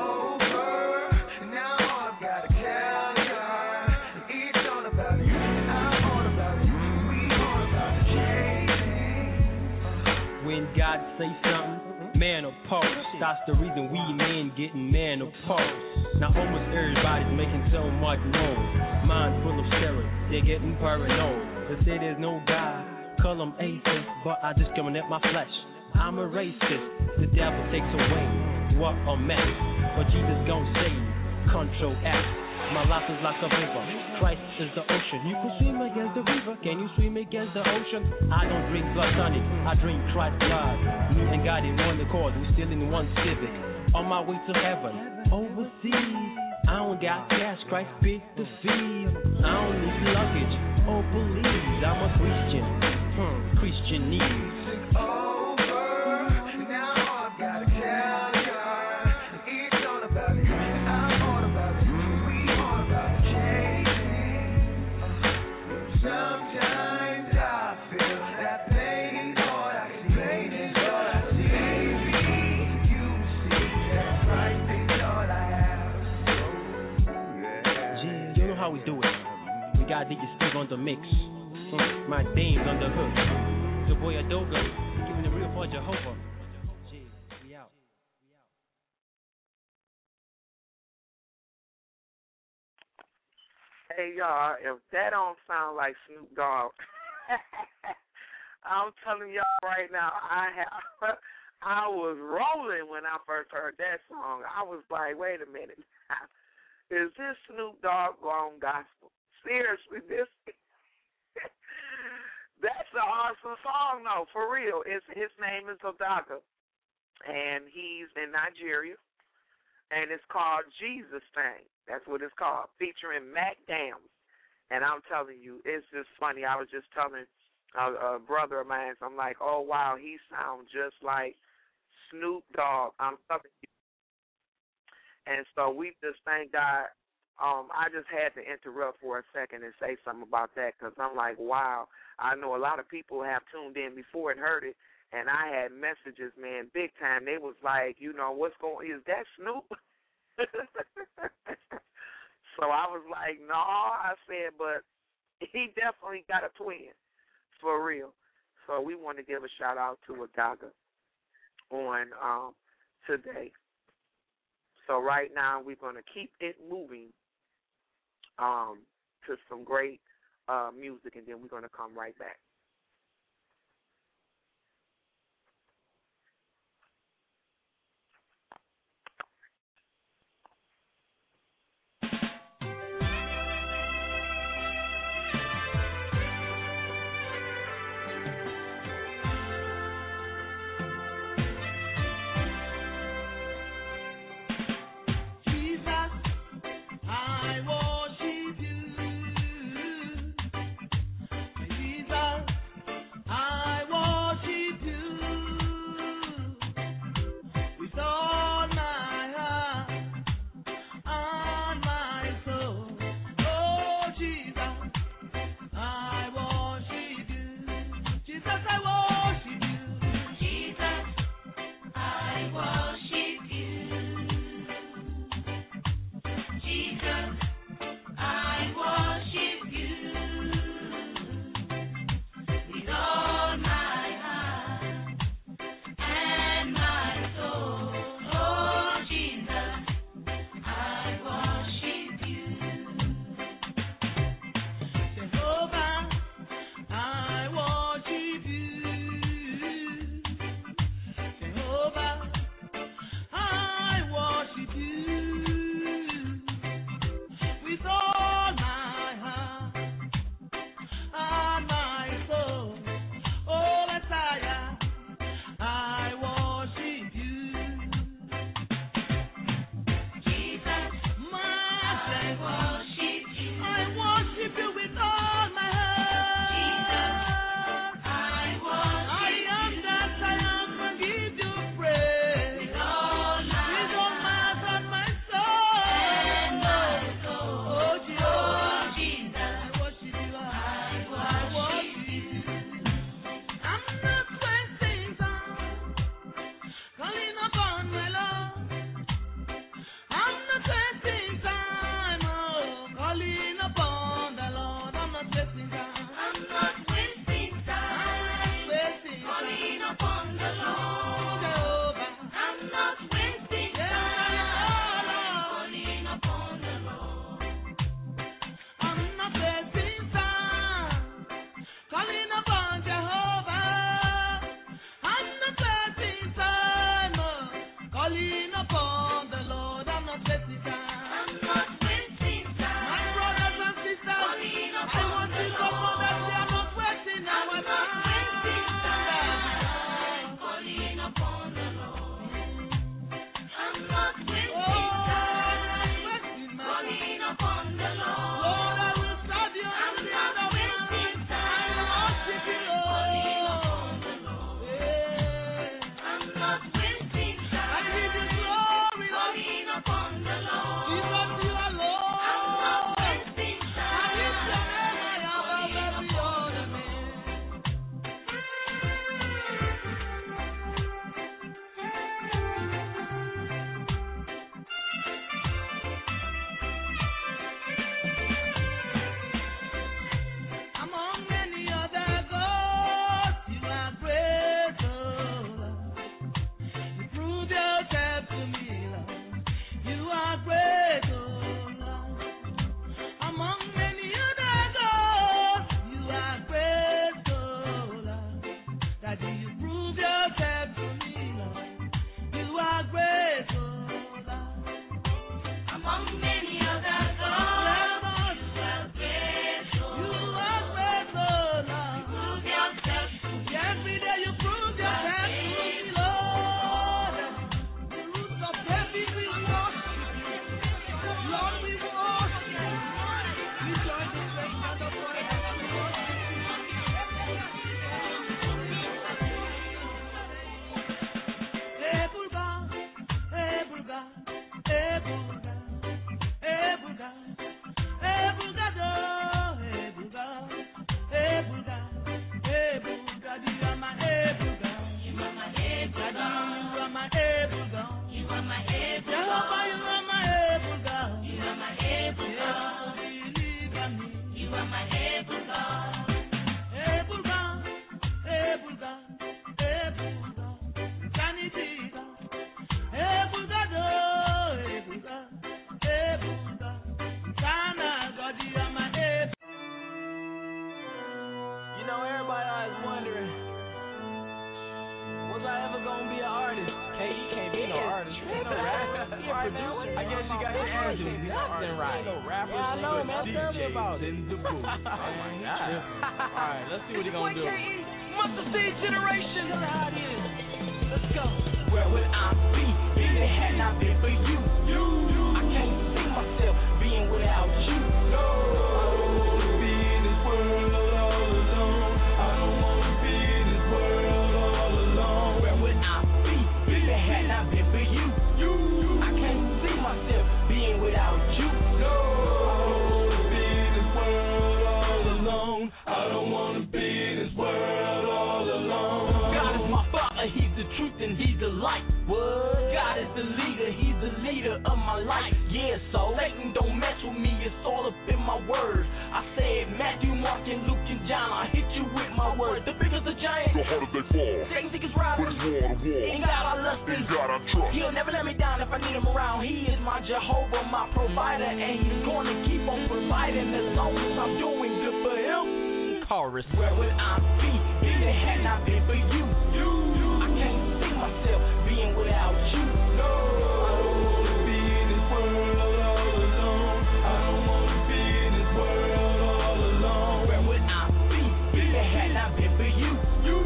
When God say something, man oppose. That's the reason we men getting man oppose. Now almost everybody's making so much noise. Mind full of steroids, they're getting paranoid. They say there's no God, call them atheists, but I just coming at my flesh. I'm a racist, the devil takes away. What a mess, but Jesus gon' save. Control F. My life is like a river, Christ is the ocean. You can swim against the river, can you swim against the ocean? I don't drink blood tonic, I drink Christ's blood. Me and God in one accord, we still in one civic. On my way to heaven, overseas. I don't got cash, Christ paid the fees. I don't need luggage or police. I'm a Christian, Christian needs. How we do it? We got DJ Steve on the mix. My dame's on the hook. It's your boy Adoga, giving the real for Jehovah. Gee, we out. Hey y'all, if that don't sound like Snoop Dogg, I'm telling y'all right now, I was rolling when I first heard that song. I was like, wait a minute. Is this Snoop Dogg on gospel? Seriously, that's an awesome song, though, for real. His name is Odaga, and he's in Nigeria, and it's called Jesus Thing. That's what it's called, featuring Mac Dams. And I'm telling you, it's just funny. I was just telling a brother of mine, so I'm like, oh, wow, he sounds just like Snoop Dogg. I'm telling you. And so we just thank God. I just had to interrupt for a second and say something about that because I'm like, wow, I know a lot of people have tuned in before and heard it, and I had messages, man, big time. They was like, you know, what's going on? Is that Snoop? So I was like, no, I said, but he definitely got a twin, for real. So we want to give a shout-out to Odaga on today. So right now we're going to keep it moving to some great music, and then we're going to come right back. I worship you, Jesus. producer. I guess you got your Angela Johnson right. No rappers, I know, man. Tell me about it. in the booth. Oh my God. All right, let's see what he gonna do. Mustard Seed Generation. Tell her how it is. Let's go. Where would I be if it had not been for you? I can't see myself being without you. No. I don't wanna be in this world all alone. I don't wanna be in this world all alone. Where would I be if it had not been for you? I can't see myself being without you. No. I don't wanna be in this world all alone. I don't wanna be in this world all alone. God is my father, he's the truth and he's the light. What? God is the leader, he's the leader of my life. Yeah, so Satan don't mess with me, it's all up in my words. I said Matthew, Mark, and Luke, and John, I hit you with my word. The bigger the giant, the harder they fall. Satan think it's robbery, but it's war to war. In God I lust In God I trust. He'll never let me down if I need him around. He is my Jehovah, my provider, and he's going to keep on providing as long as I'm doing good for him. Chorus. Where would I be if it had not been for you? I can't see myself being without you. No, I don't wanna be in this world all alone. I don't wanna be in this world all alone. Where would I be if it had not been for you?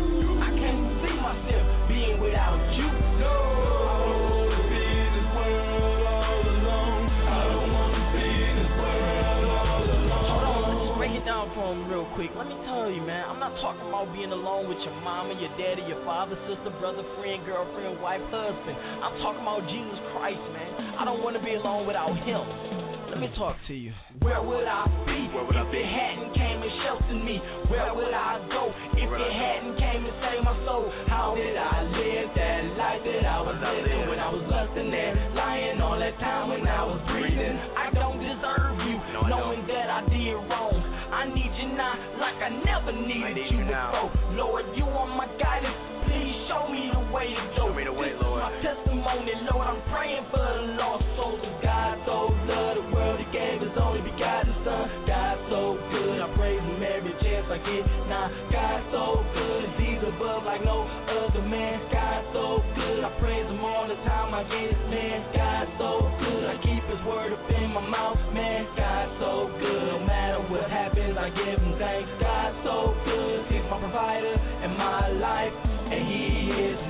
I can't see myself being without you. No, I don't wanna be in this world all alone. I don't wanna be in this world all alone. Hold on, let's break it down for him real quick. Let me tell you, man, I'm not talking about being alone with your mama, your daddy, your father, sister, brother, friend, girlfriend, wife, husband. I'm talking about Jesus Christ, man. I don't want to be alone without him. Let me talk to you. Where would I be if it hadn't came and sheltered me? Where would I go if it hadn't came and saved my soul? How did I live that life that I was living when I was lusting and lying all that time when I was breathing? I don't deserve you, knowing that I did wrong. I need you now like I never needed you before. Lord, you are my guidance. Please show me the way to go. This is my testimony, Lord. I'm praying for the lost souls of God. So love the world, He gave His only begotten Son. God so good, I praise Him every chance I get. Now God so good, He's above like no other man. God so good, I praise Him all the time I get it, man. God so good, I keep His word up in my mouth, man. God so good, no matter what happens, I give Him thanks. God so good, He's my provider in my life, and He is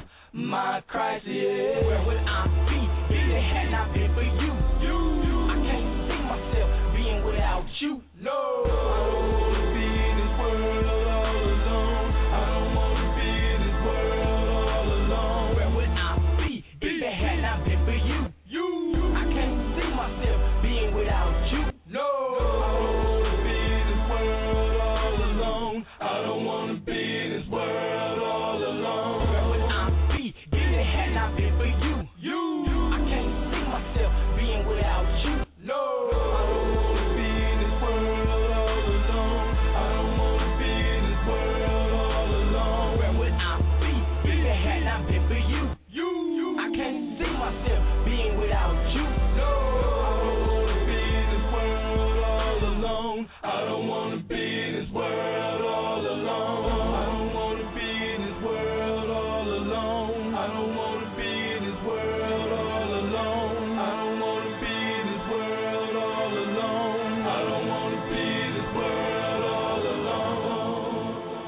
my Christ, yeah. Where would I be if it had not been for you? I can't see myself being without you. No, I don't wanna be in this world all alone. I don't wanna be in this world all alone. Where would I be if it had not been for you? I can't see myself being without you. No, I don't wanna be in this world all alone. I don't wanna be in this world all alone. Where would I be if it had not been for you? I can't see myself being without you. No, I don't wanna be in this world all alone. I don't wanna be in this world all alone. Where would I be if it had not been for you? I can't see myself being without you. No, I don't wanna be in this world all alone. I don't wanna be in this world all alone. I don't wanna be in this world all alone. I don't wanna be in this world all alone. I don't wanna be in this world all alone. I don't wanna be in this world all alone.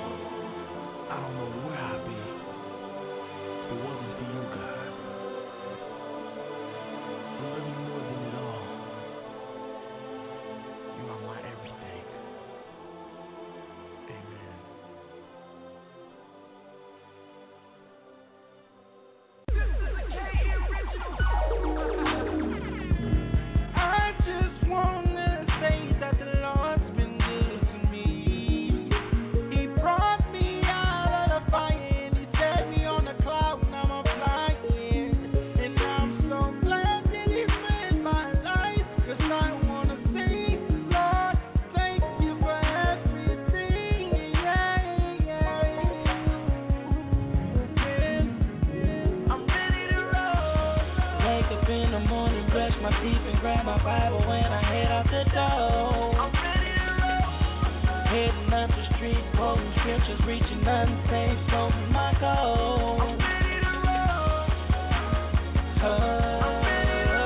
I don't know where I'd be if it wasn't for you, God. I love you more than it all. You are my everything. Amen. I just wanna say that the Lord's been good to me. He brought me out of the fire and He set me on the cloud. Now I'm flying, and I'm so glad that He saved my life. 'Cause I wanna say, Lord, thank you for everything. I'm ready to roll. Wake up in the morning, brush my teeth, and grab my Bible when I head out the door. I'm ready to roll. Heading up the street, quoting scriptures, reaching unsaved souls is my goal. I'm ready to roll.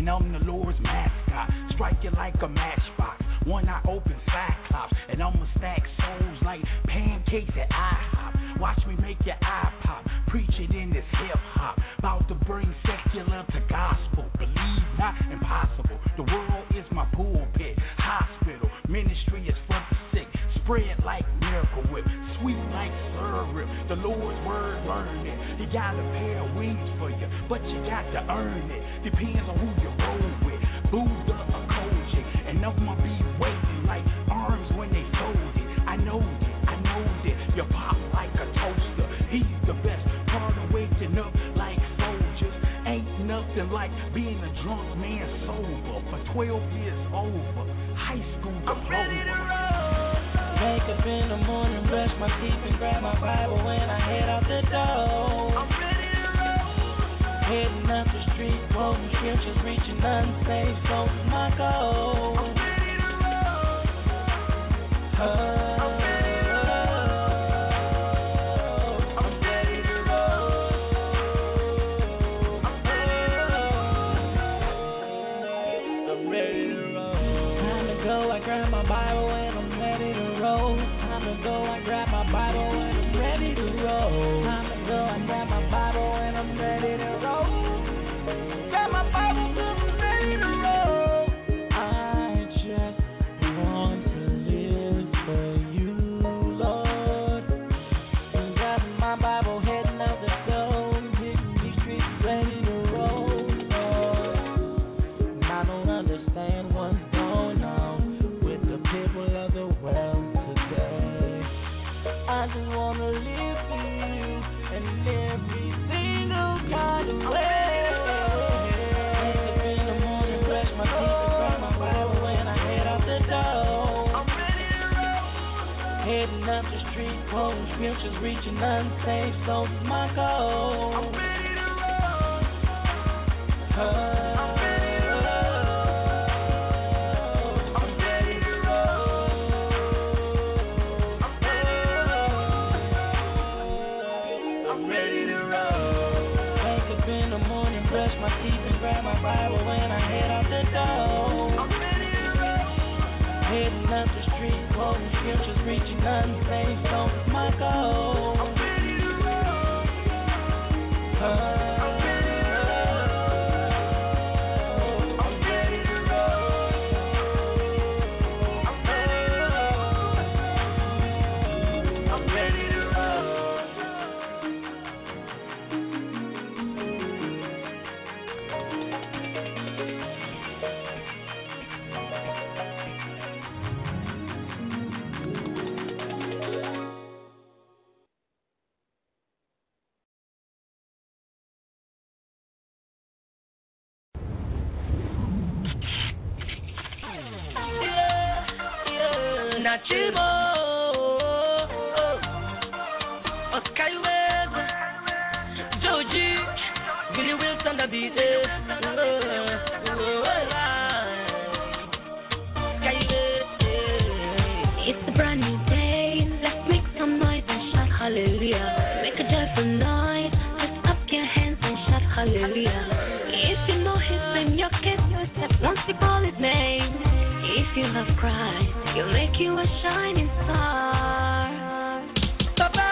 and I'm the Lord's mascot. Strike it like a matchbox. One eye open cyclops, and I'ma stack souls like pancakes at IHOP. Watch me make your eye pop, preach it in this hip hop. About to bring secular to gospel. Believe not impossible. The world is my pulpit, hospital. Ministry is for the sick. Spread like Miracle Whip, sweet like syrup. The Lord's word, learn it. He got a pair of wings for you, but you got to earn it. Depends on who you roll with, Buddha or Koji. And of my be waiting like arms when they fold it. I know it. You pop like a toaster. He's the best part of waking up like soldiers. Ain't nothing like being a drunk man sober. For 12 years over, high school diploma. Wake up in the morning, brush my teeth and grab my Bible when I head out the door. I'm ready to roll. Heading up the street, quoting scriptures, reaching unsaved souls is my goal. I'm ready to roll. Scriptures reaching unsaved souls is my goal. I'm ready to roll. I'm ready to roll. I'm ready to roll. I'm ready to roll. Wake up in the morning, brush my teeth and grab my Bible when I head out the door. I'm ready to roll. Heading up the street, quoting scriptures, reaching unsaved souls is my goal. I'm ready to roll. I'm ready to roll. I'm ready to roll. I'm ready to roll. Nachibo, Oscar Webb, Joji, Billy Wilson, the beat. It's a brand new day. Let's make some noise and shout hallelujah. Make a joyful noise. Lift up your hands and shout hallelujah. If you know his name, your kiss yourself once you call his name. If you have Christ, he'll make you a shining star. Papa,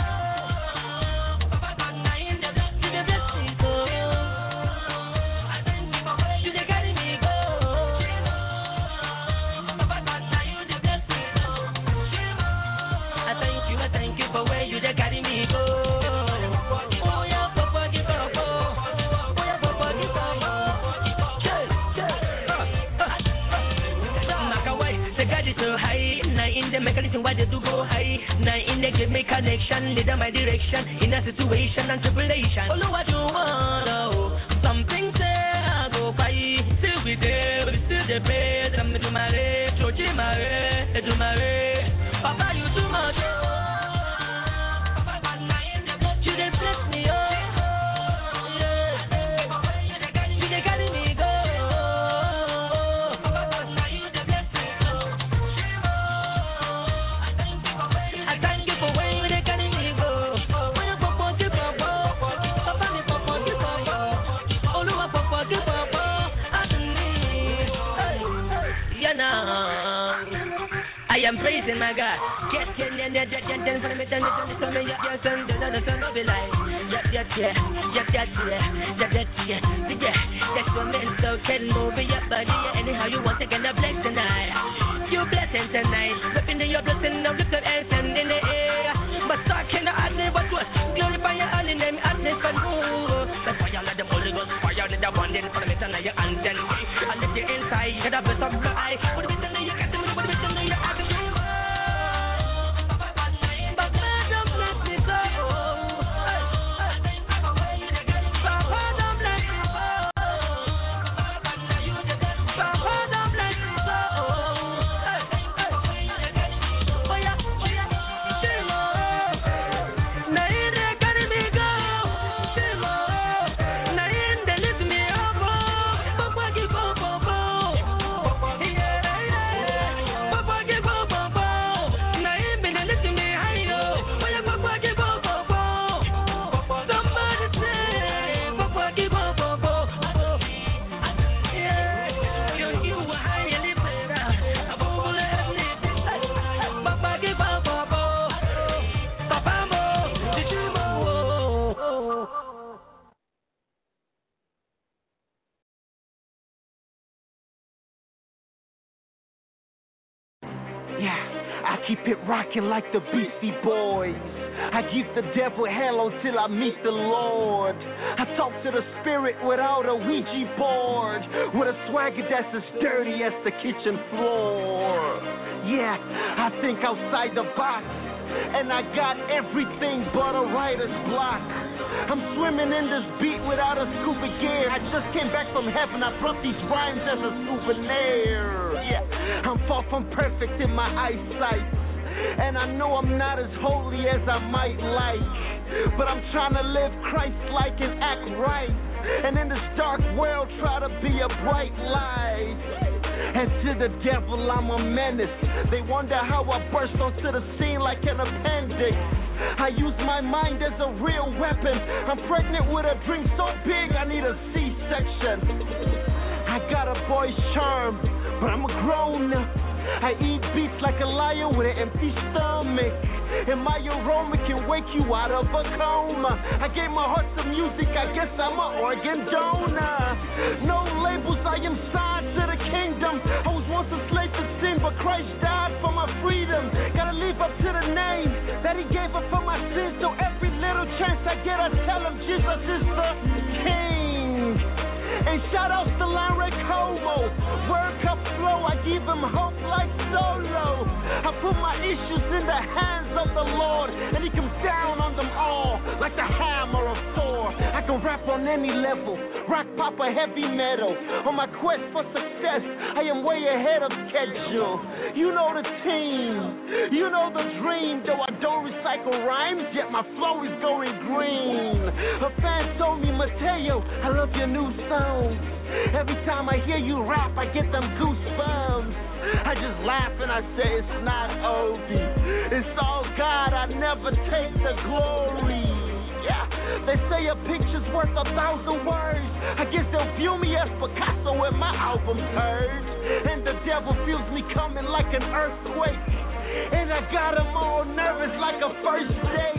I thank you for where you carry me go. Oh yeah, Papa, give up. Oh yeah, Papa, give up. So high, now in the mechanism why they do go high. Now in the give me connection, lead my direction in a situation and tribulation. Oh, what you want, something say I go by. Still be there, but still the best. I'm do my way, Georgie my way, do my way. Papa, you too much. You just bless me, oh. You just carry me go. I amazing, my God. Get for me, me, that's what men so can move your body anyhow you want to get a bless tonight. You blessing tonight, whipping your blessing of the good and in the air. But start can I say what was glorify your holy name and this and move. That's why you let the Holy Ghost fire let the one then for the mission of your and then and if you're inside you got a bit of eye. What the mission you got to what the mission you have to do. But God don't bless me so. Keep it rocking like the Beastie Boys. I give the devil hell until I meet the Lord. I talk to the spirit without a Ouija board, with a swagger that's as dirty as the kitchen floor. Yeah, I think outside the box, and I got everything but a writer's block. I'm swimming in this beat without a scuba gear. I just came back from heaven, I brought these rhymes as a souvenir. Yeah, I'm far from perfect in my eyesight, and I know I'm not as holy as I might like, but I'm trying to live Christ-like and act right, and in this dark world try to be a bright light. And to the devil I'm a menace. They wonder how I burst onto the scene like an appendix. I use my mind as a real weapon. I'm pregnant with a dream so big I need a C-section. I got a boy's charm, but I'm a grown up. I eat beats like a lion with an empty stomach, and my aroma can wake you out of a coma. I gave my heart to music, I guess I'm an organ donor. No labels, I am signed to the kingdom. I was once a slave to sin, but Christ died for my freedom. Gotta live up to the name that he gave up for my sins, so every little chance I get I tell him Jesus is the King. And shout out to Larry Como. Word cup flow, I give him hope like Solo. I put my issues in the hands of the Lord, and he comes down on them all like the hammer of Thor. I can rap on any level, rock, pop, or heavy metal. On my quest for success, I am way ahead of schedule. You know the team, you know the dream. Though I don't recycle rhymes, yet my flow is going green. A fan told me, Mateo, I love your new song. Every time I hear you rap, I get them goosebumps. I just laugh and I say it's not Obi, it's all God. I never take the glory. Yeah, they say a picture's worth 1,000 words. I guess they'll view me as Picasso when my album's heard. And the devil feels me coming like an earthquake, and I got them all nervous like a first date.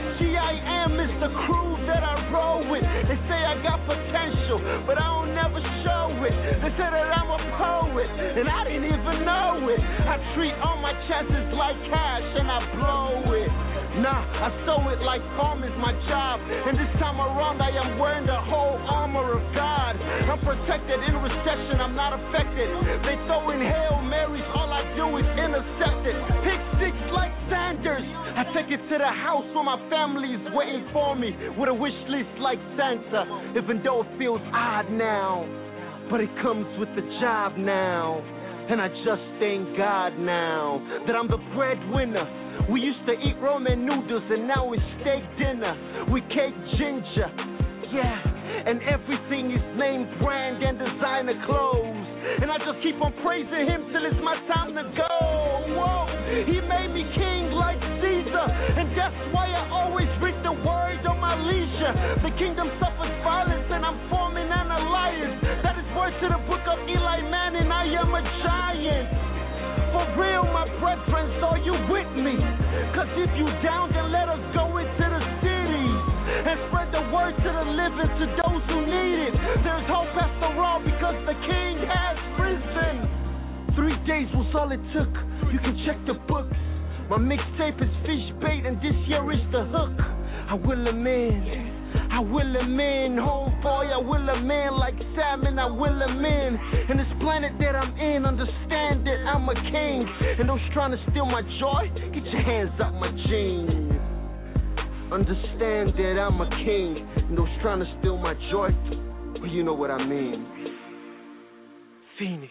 GIM is the crew that I roll with. They say I got potential, but I don't never show it. They say that I'm a poet, and I didn't even know it. I treat all my chances like cash, and I blow it. Nah, I sow it like farm is my job, and this time around I am wearing the whole armor of God. I'm protected in recession, I'm not affected. They throw in Hail Marys, all I do is intercept it. Pick six like Sanders, I take it to the house where my family is waiting for me, with a wish list like Santa, even though it feels odd now, but it comes with the job now. And I just thank God now that I'm the breadwinner. We used to eat ramen noodles and now it's steak dinner with cake ginger. Yeah, and everything is name brand and designer clothes. And I just keep on praising him till it's my time to go. Whoa, he made me king like Caesar, and that's why I always read the word on my leisure. The kingdom suffers violence and I'm forming an alliance. That is word to the book of Eli Manning, I am a giant. For real, my brethren, so you with me. Cause if you down, then let us go into the cities and spread the word to the living, to those who need it. There's hope after all, because the King has risen. 3 days was all it took. You can check the books. My mixtape is fish bait, and this year is the hook. I will amend. I will amend, homeboy, I will amend like salmon, I will amend. And this planet that I'm in, understand that I'm a king. And those trying to steal my joy, get your hands up my jeans. Understand that I'm a king. And those trying to steal my joy, well, you know what I mean. Phoenix.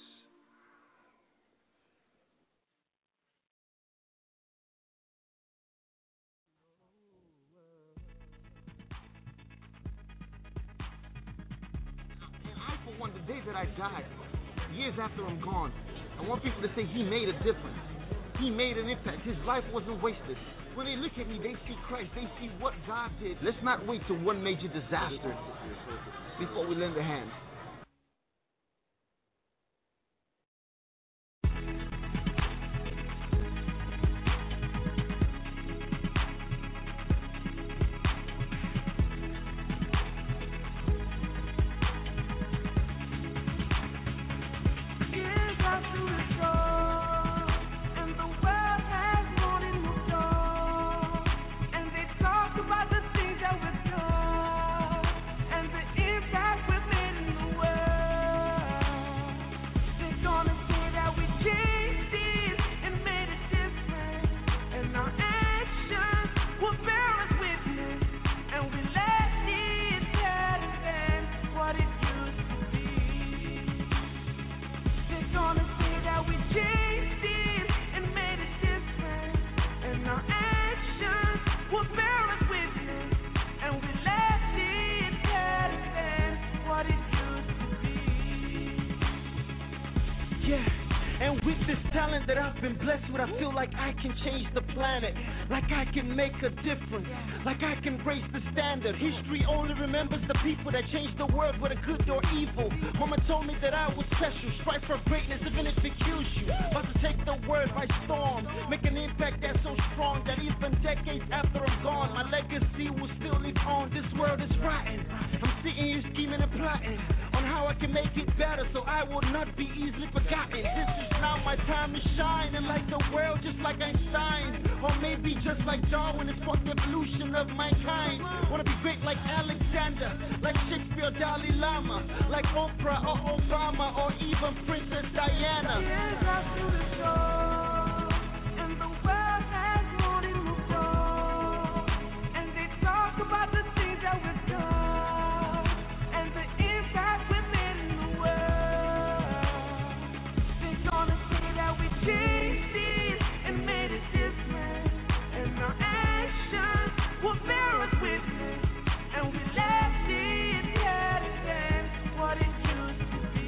The day that I died, years after I'm gone, I want people to say he made a difference. He made an impact. His life wasn't wasted. When they look at me, they see Christ. They see what God did. Let's not wait till one major disaster before we lend a hand. That I've been blessed with, I feel like I can change the planet, like I can make a difference, like I can raise the standard. History only remembers the people that changed the world, whether good or evil. Mama told me that I was special, strive for greatness even if it kills you. About to take the world by storm, make an impact that's so strong that even decades after I'm gone, my legacy will still live on. This world is rotten, I'm sitting here scheming and plotting on how I can make it better, so I will not be easily forgotten. This is now my time to shine and light the world just like Einstein, or maybe just like Darwin and spark the evolution of mankind. Wanna be great like Alexander, like Shakespeare, Dalai Lama, like Oprah or Obama, or even Princess Diana. And the world has wanted to grow, and they talk about the things that we've done and the impact we've made in the world. They're gonna say that we changed these and made a difference, and our actions will bear us witness, and we left it better than what it used to be.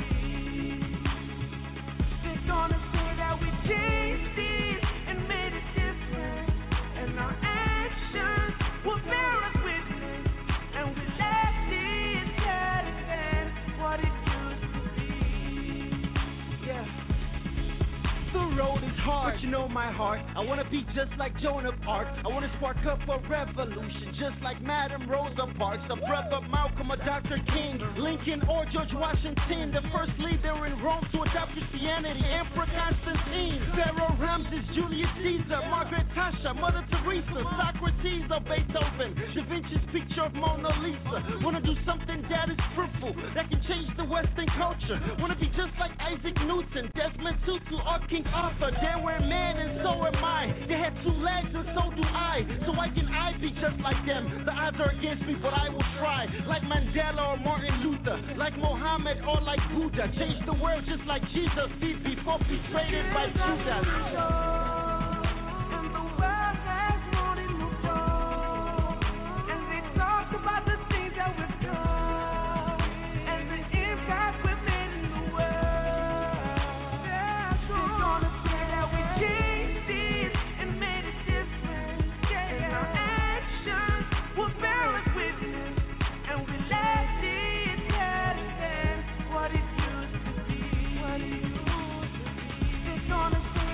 They're gonna say that we changed these and made a difference, and our actions will bear us witness, and we left it better than what it used to be. Yeah. The road is hard, but you know my heart. I wanna be just like Joan of Arc. I wanna spark up a revolution, just like Madam Rosa Parks, a brother Malcolm or Dr. King, Lincoln or George Washington, the first leader in Rome to adopt Christianity, Emperor Constantine, Pharaoh Ramses, Julius Caesar, Margaret Thatcher, Mother Teresa, Socrates or Beethoven, Da Vinci's picture of Mona Lisa. Wanna do something that is fruitful, that can change the Western culture. Wanna be just like Isaac Newton, Desmond Tutu or King Arthur. They were men and so am I. They had 2 legs and so do I. So why can I be just like them? The odds are against me, but I will try. Like Mandela or Martin Luther, like Mohammed or like Buddha. Change the world just like Jesus did before betrayed by Judas. And the world has wanted to grow, and they talk about the things that we've done and the impact we've made in the world. They're gonna say that we changed these and made a difference, and our actions will bear us witness, and we left it better than what it used to be. They're gonna say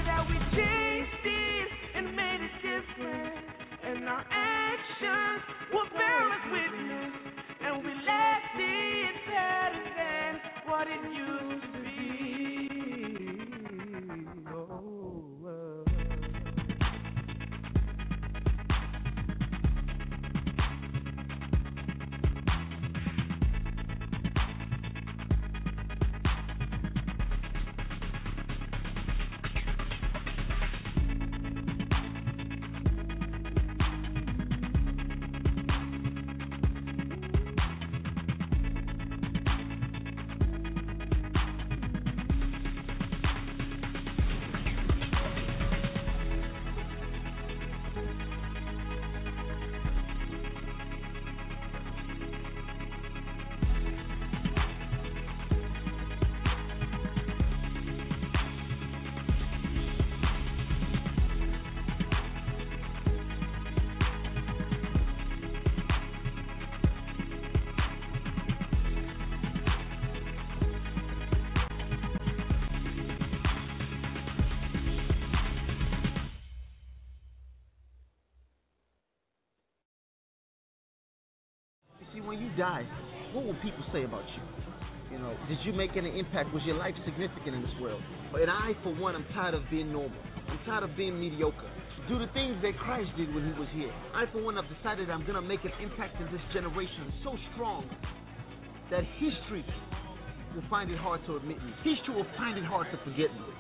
die, what will people say about you? You know, did you make any impact? Was your life significant in this world? And I, for one, I'm tired of being normal. I'm tired of being mediocre. Do the things that Christ did when he was here. I, for one, have decided I'm going to make an impact in this generation so strong that history will find it hard to admit me. History will find it hard to forget me.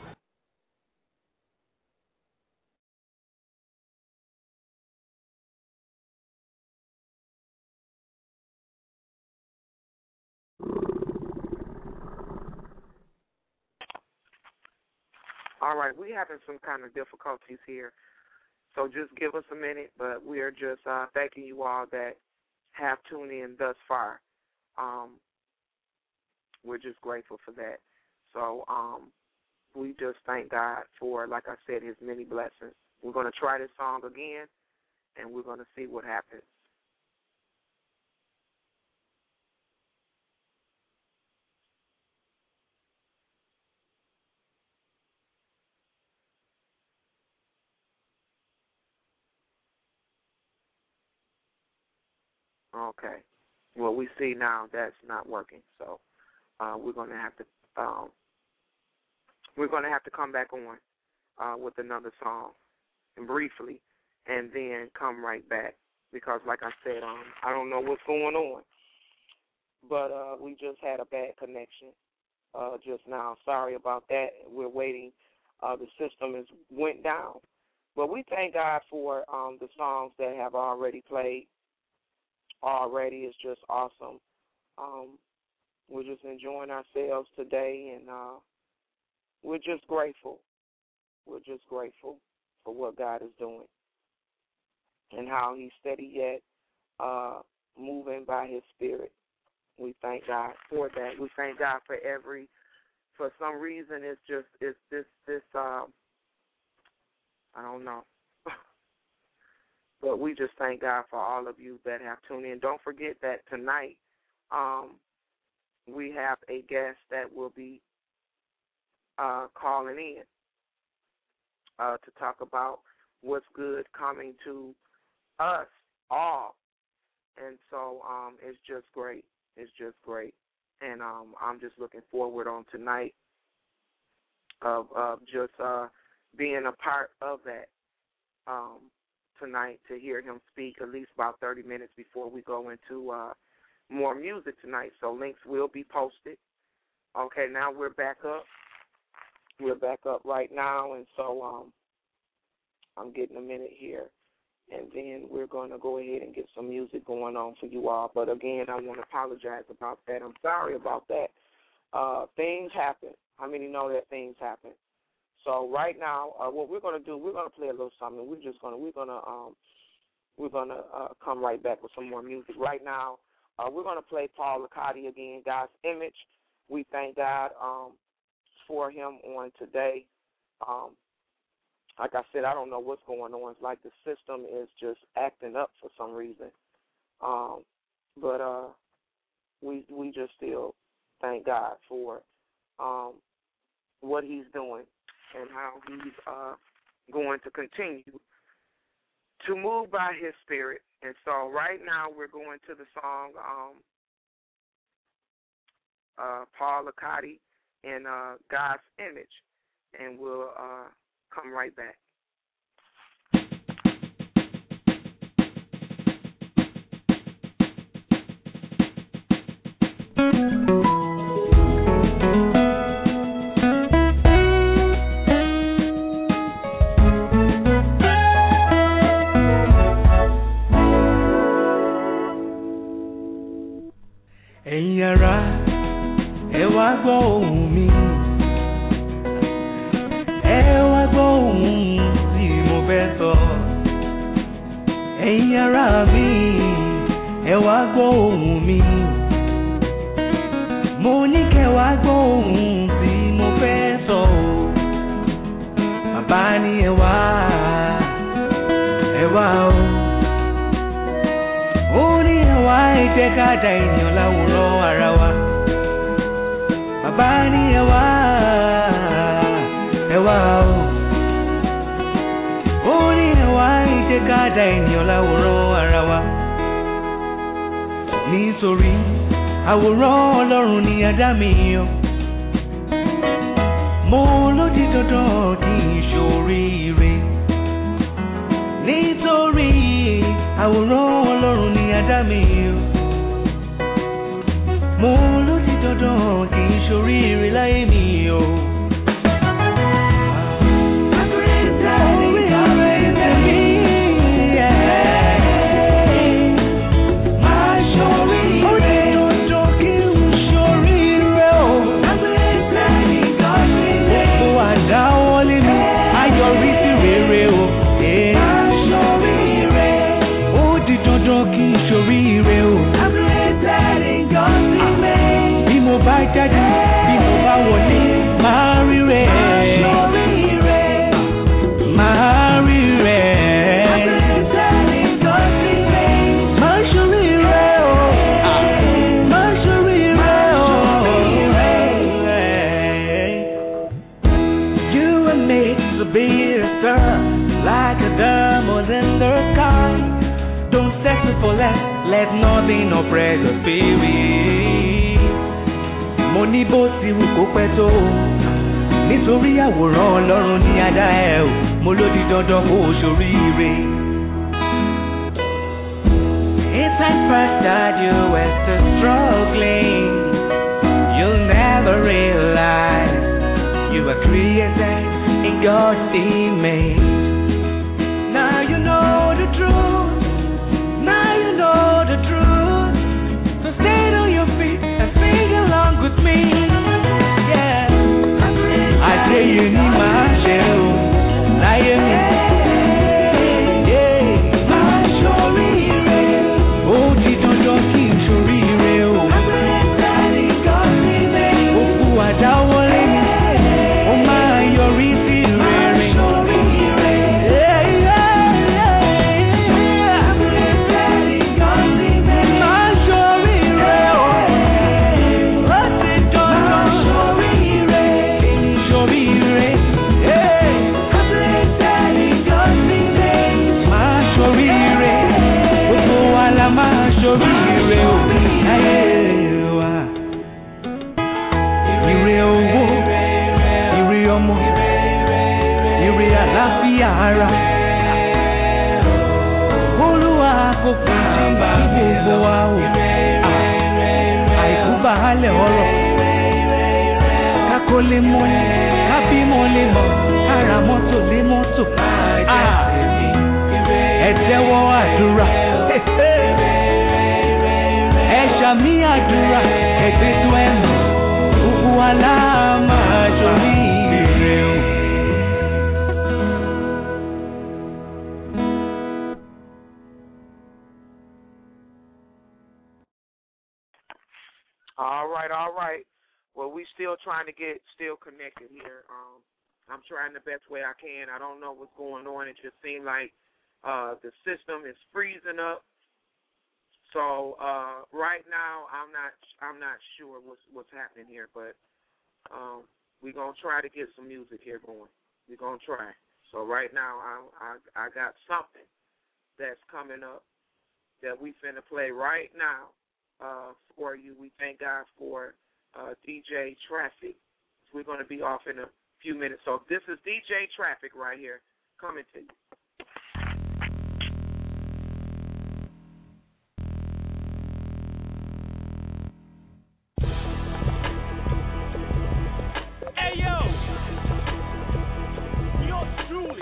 All right, we're having some kind of difficulties here, so just give us a minute, but we are just thanking you all that have tuned in thus far. We're just grateful for that. So we just thank God for, like I said, his many blessings. We're going to try this song again, and we're going to see what happens. Okay. Well, we see now that's not working, so we're going to have to come back on with another song, and briefly, and then come right back because, like I said, I don't know what's going on, but we just had a bad connection just now. Sorry about that. We're waiting. The system went down, but we thank God for the songs that have already played. Already is just awesome. We're just enjoying ourselves today, and we're just grateful. We're just grateful for what God is doing and how he's steady yet moving by his spirit. We thank God for that. We thank God for some reason it's this I don't know. But we just thank God for all of you that have tuned in. Don't forget that tonight we have a guest that will be calling in to talk about what's good coming to us all. And so it's just great. It's just great. And I'm just looking forward on tonight of just being a part of that. Tonight to hear him speak at least about 30 minutes before we go into more music tonight. So links will be posted. Okay, now we're back up. We're back up right now, and so I'm getting a minute here, and then we're going to go ahead and get some music going on for you all. But again, I want to apologize about that. I'm sorry about that. Things happen. How many know that things happen? So right now, what we're going to do, we're going to play a little something. We're going to come right back with some more music. Right now, we're going to play Paul Licati again, God's Image. We thank God for him on today. Like I said, I don't know what's going on. It's like the system is just acting up for some reason. But we just still thank God for what he's doing and how he's going to continue to move by his spirit. And so right now we're going to the song Paul Licati and God's Image, and we'll come right back. Ẹ̀yin ará, ẹ wá gbọ́ ohùn mi. Ẹ wá gbọ́ ohùn tí mo fẹ́ sọ. Ẹ̀yin ará mi, ẹ wá gbọ́ ohùn mi. Mo ní kẹ́ wá gbọ́ ohùn tí mo fẹ́ sọ. Bàbá ní ẹ wá o. Ó ní ẹ wá ẹ jẹ́ ká dá ènìyàn láwòrán ara wa. Bàbá ní ẹ wá o. Ó ní ẹ wá ẹ jẹ́ ká dá ènìyàn láwòrán ara wa. nítorí àwòrán Ọlọ́run ni a dá mi o. Mo lódì dandan kí n ṣoríire nítorí àwòrán Ọlọ́run ni a dá mi o. Mo lódì dandan kí n ṣoríire láyé mi o. Jáde bí mo bá wọlé máa rí rẹ̀ máa rí rẹ̀ máa ṣorí rẹ̀ o máa ṣorí rẹ̀ o. You were made to be a star like a diamond in the sky. Don't settle for less, let nothing or pressure spirit. Mo ní bó ti wù kó pẹ́ tó nítorí àwòrán Ọlọ́run ni a dá ẹ o. Mo lódì dandan kó o ṣoríire. Inside first that you were still struggling, you'll never realize you were created in God's image. Now you know the truth. Now you know the truth. So stand on your feet and sing along with me. Yeah. Àṣẹ yìí ni màá ṣe o láyé mi. Máa ṣoríire. Ó di dandan kí n ṣoríire o. Òkú àdáwọlé mi, ó máa yọrí sí rere. Ara Olúwa kò kò jí gbogbo wa o. Àìkú bàálẹ̀ ọ̀rọ̀ kákó lè mọ́lẹ̀ kábímọ lè mọ̀ kára mọ́tò lè mọ́tò. Ẹ tẹ́wọ́ àdúrà ẹ ṣàmì àdúrà ẹgbẹ́ tó ẹ̀ mọ̀ gbogbo wa la máa ṣorí ire o. All right. Well, we still trying to get connected here. I'm trying the best way I can. I don't know what's going on. It just seems like the system is freezing up. So right now, I'm not sure what's happening here, but we're gonna try to get some music here going. We're gonna try. So right now, I got something that's coming up that we finna play right now. For you. We thank God for DJ Traffic. We're going to be off in a few minutes. So this is DJ Traffic right here coming to you. Hey, yo! You're truly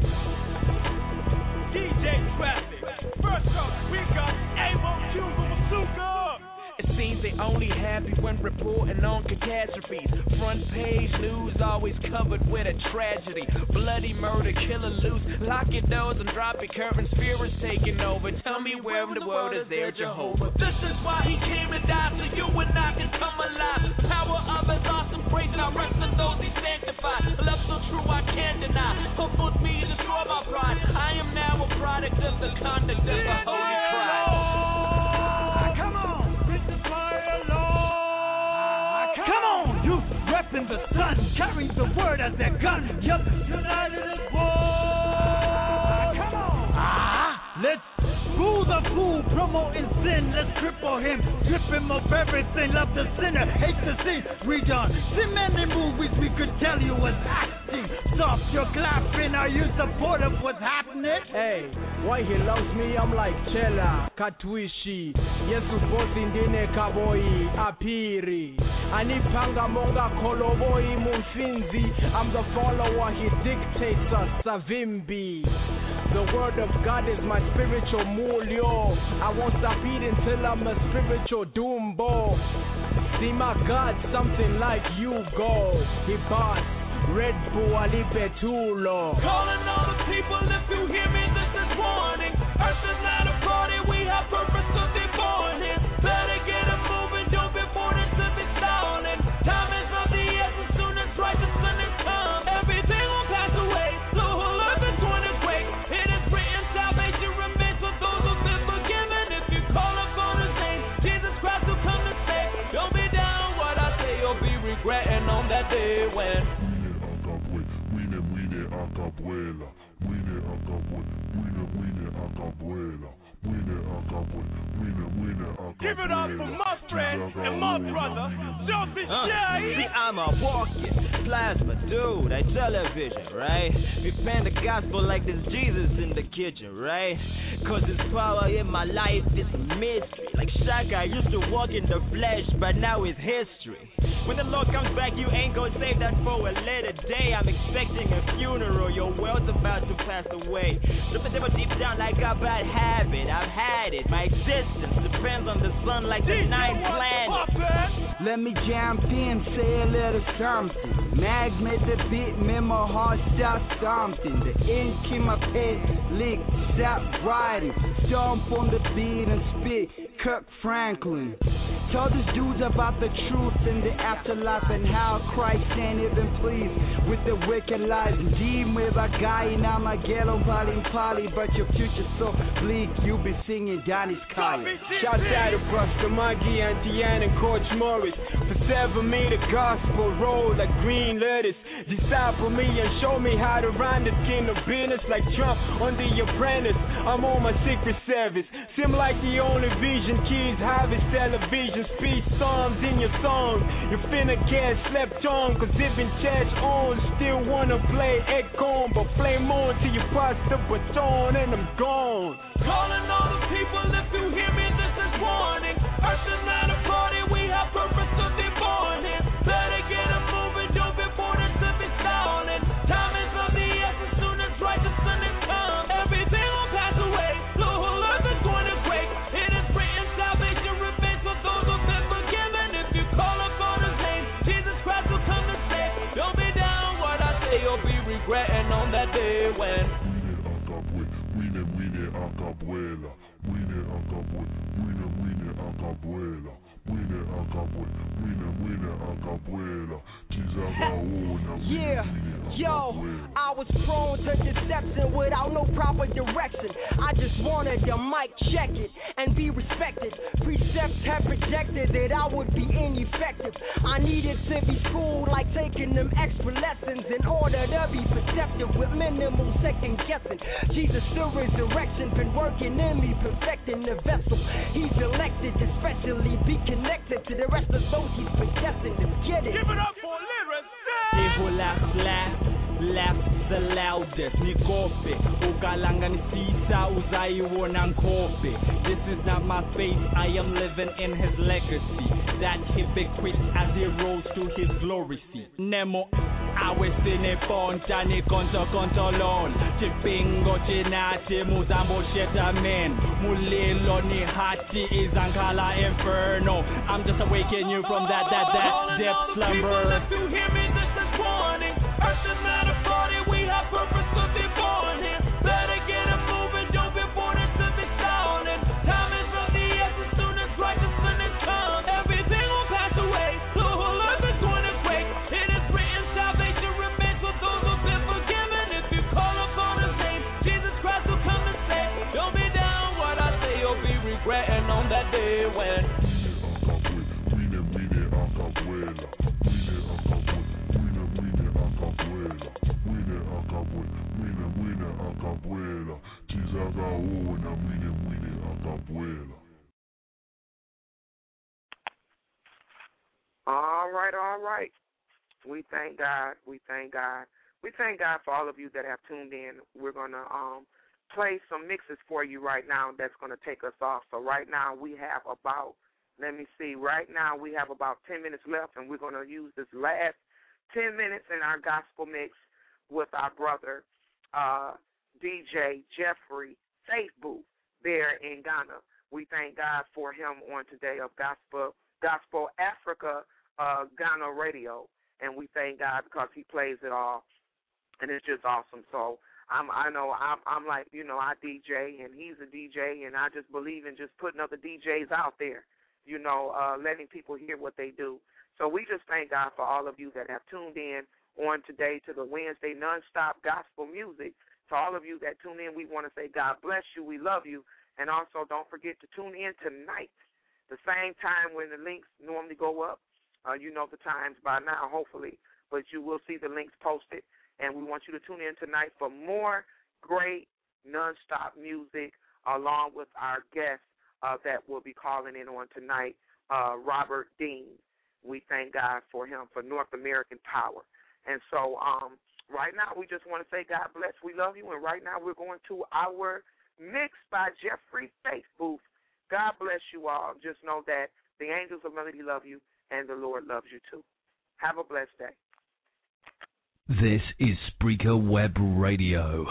DJ Traffic. First up, we got Avo Cuba Masuka. It seems they only happy when reporting on catastrophes. Front page news always covered with a tragedy. Bloody murder, killer loose. Lock your doors and drop your curtains. Fear is taking over. Tell me where in the world is there Jehovah? This is why he came to die so you and I can come alive. Power of his awesome grace and I rest in those he sanctified. Love so true I can't deny. Humbled me to destroy my pride. I am now a product of the conduct of the holy Christ. In the sun, carries the word as their gun. Yup, united as one. Come on. Let's rule the fool, promote more in sin, let's cripple him. Strip him of everything, love the sinner, hate the sin. We done see many movies we could tell you was acting. Stop your clapping, are you supportive of what's happening? Hey, why he loves me, I'm like Chela, Katwishi. Yesu bosi ndine kaboi, apiri. Anipanga monga koloboi mumfinzi. I'm the follower, he dictates us, Savimbi. The word of God is my spiritual mulio. I won't stop eating till I'm a spiritual doombo. See my God, something like you go. He boss, Red Bull, Alipetulo. Calling all the people, if you hear me, this is warning. Earth is not a party, we have purpose to be born here. Better get it moving, don't be born into be stalling. Time is of the essence, soon as righteousness comes. Everything will pass away, so whole earth is going to quake. It is written, salvation remains for those who've been forgiven. If you call upon his name, Jesus Christ will come to save. Don't be down what I say, you'll be regretting on that day when give it up for my friend and my brother, don't be shy. See, I'm a walking plasma dude, I television, right? We fan the gospel like there's Jesus in the kitchen, right? Cause there's power in my life, it's a mystery. Like Shaka, I used to walk in the flesh, but now it's history. When the Lord comes back, you ain't gonna save that for a later day. I'm expecting a funeral, your world's about to pass away. Look the devil deep down like a bad habit, I've had it. My existence depends on the sun like the ninth planet. Let me jump in, say a little something. Magnet the beat, me my heart stop stomping. The ink in my pen, lick, stop writing. Stomp on the beat and spit, Kirk Franklin. Tell these dudes about the truth and the afterlife and how Christ can't even please with the wicked lies. Indeed, with a guy in Armageddon, Polly, but your future's so bleak, you be singing Donnie's Kaya. Shout out to Buster Maggie, Auntie Ann, and Coach Morris for serving me the gospel roll like green lettuce. Disciple me and show me how to run the king of business like Trump on The Apprentice. I'm on my secret service. Seem like the only vision kids have is television. Speech psalms in your song. You finna get slept on, cause if in church on, still wanna play Echo, but play more till you pass the baton and I'm gone. Calling all the people, if you hear me, this is warning. Earth is not a party, we have purpose to be born here. Better get it moving, don't be born into be stalling. Time is of the essence, soon as righteousness comes. Everything will pass away, the whole earth is going to quake. It is written, salvation remains for those who've been forgiven. If you call upon his name, Jesus Christ will come to save. Don't be down what I say, you'll be regretting on that day when yeah, yo, I was prone to deception without no proper direction. I just wanted the mic check it and be respected. Precepts have projected that I would be ineffective. I needed to be schooled like taking them extra lessons in order to be perceptive with minimal second guessing. Jesus through resurrection been working in me, perfecting the vessel. He's elected, especially be connected to the rest of those he's possessing. Let's get it. Give it up for lyrics. They who laugh the loudest. Nikope, ukalanga nisisa uzaiwona nkope. This is not my faith, I am living in his legacy. That hypocrite as he rose to his glory seat. Nemo awesine ponta ni kontolon. Chipingo chinati muzambo shetamen. Mulilo ni hati izankala inferno. I'm just awakening you from that death slumber. If you hear me, this is warning. Earth is not a party, we have purpose to be born here. Better get it moving, don't be born into be stalling. Time is of the essence, soon as righteousness comes. Everything will pass away, the whole earth is going to quake. It is written, salvation remains for those who've been forgiven. If you call upon his name, Jesus Christ will come and save. Don't be down what I say, you'll be regretting on that day when Tizagaona mwine akabuela. All right. We thank God. We thank God for all of you that have tuned in. We're going to play some mixes for you right now that's going to take us off. So right now we have about 10 minutes left, and we're going to use this last 10 minutes in our gospel mix with our brother, DJ Jeffrey Faith Booth there in Ghana. We thank God for him on today of Gospel Africa Ghana Radio, and we thank God because he plays it all, and it's just awesome. So I'm like, I DJ, and he's a DJ, and I just believe in just putting other DJs out there, letting people hear what they do. So we just thank God for all of you that have tuned in on today to the Wednesday Nonstop Gospel Music. To all of you that tune in, we want to say God bless you, we love you, and also don't forget to tune in tonight, the same time when the links normally go up. You know the times by now, hopefully, but you will see the links posted. And we want you to tune in tonight for more great nonstop music along with our guest that will be calling in on tonight, Robert Dean. We thank God for him, for North American Power. And so right now we just want to say God bless, we love you, and right now we're going to our mix by Jeffrey Faith Booth. God bless you all. Just know that the angels of melody love you, and the Lord loves you too. Have a blessed day. This is Spreaker Web Radio.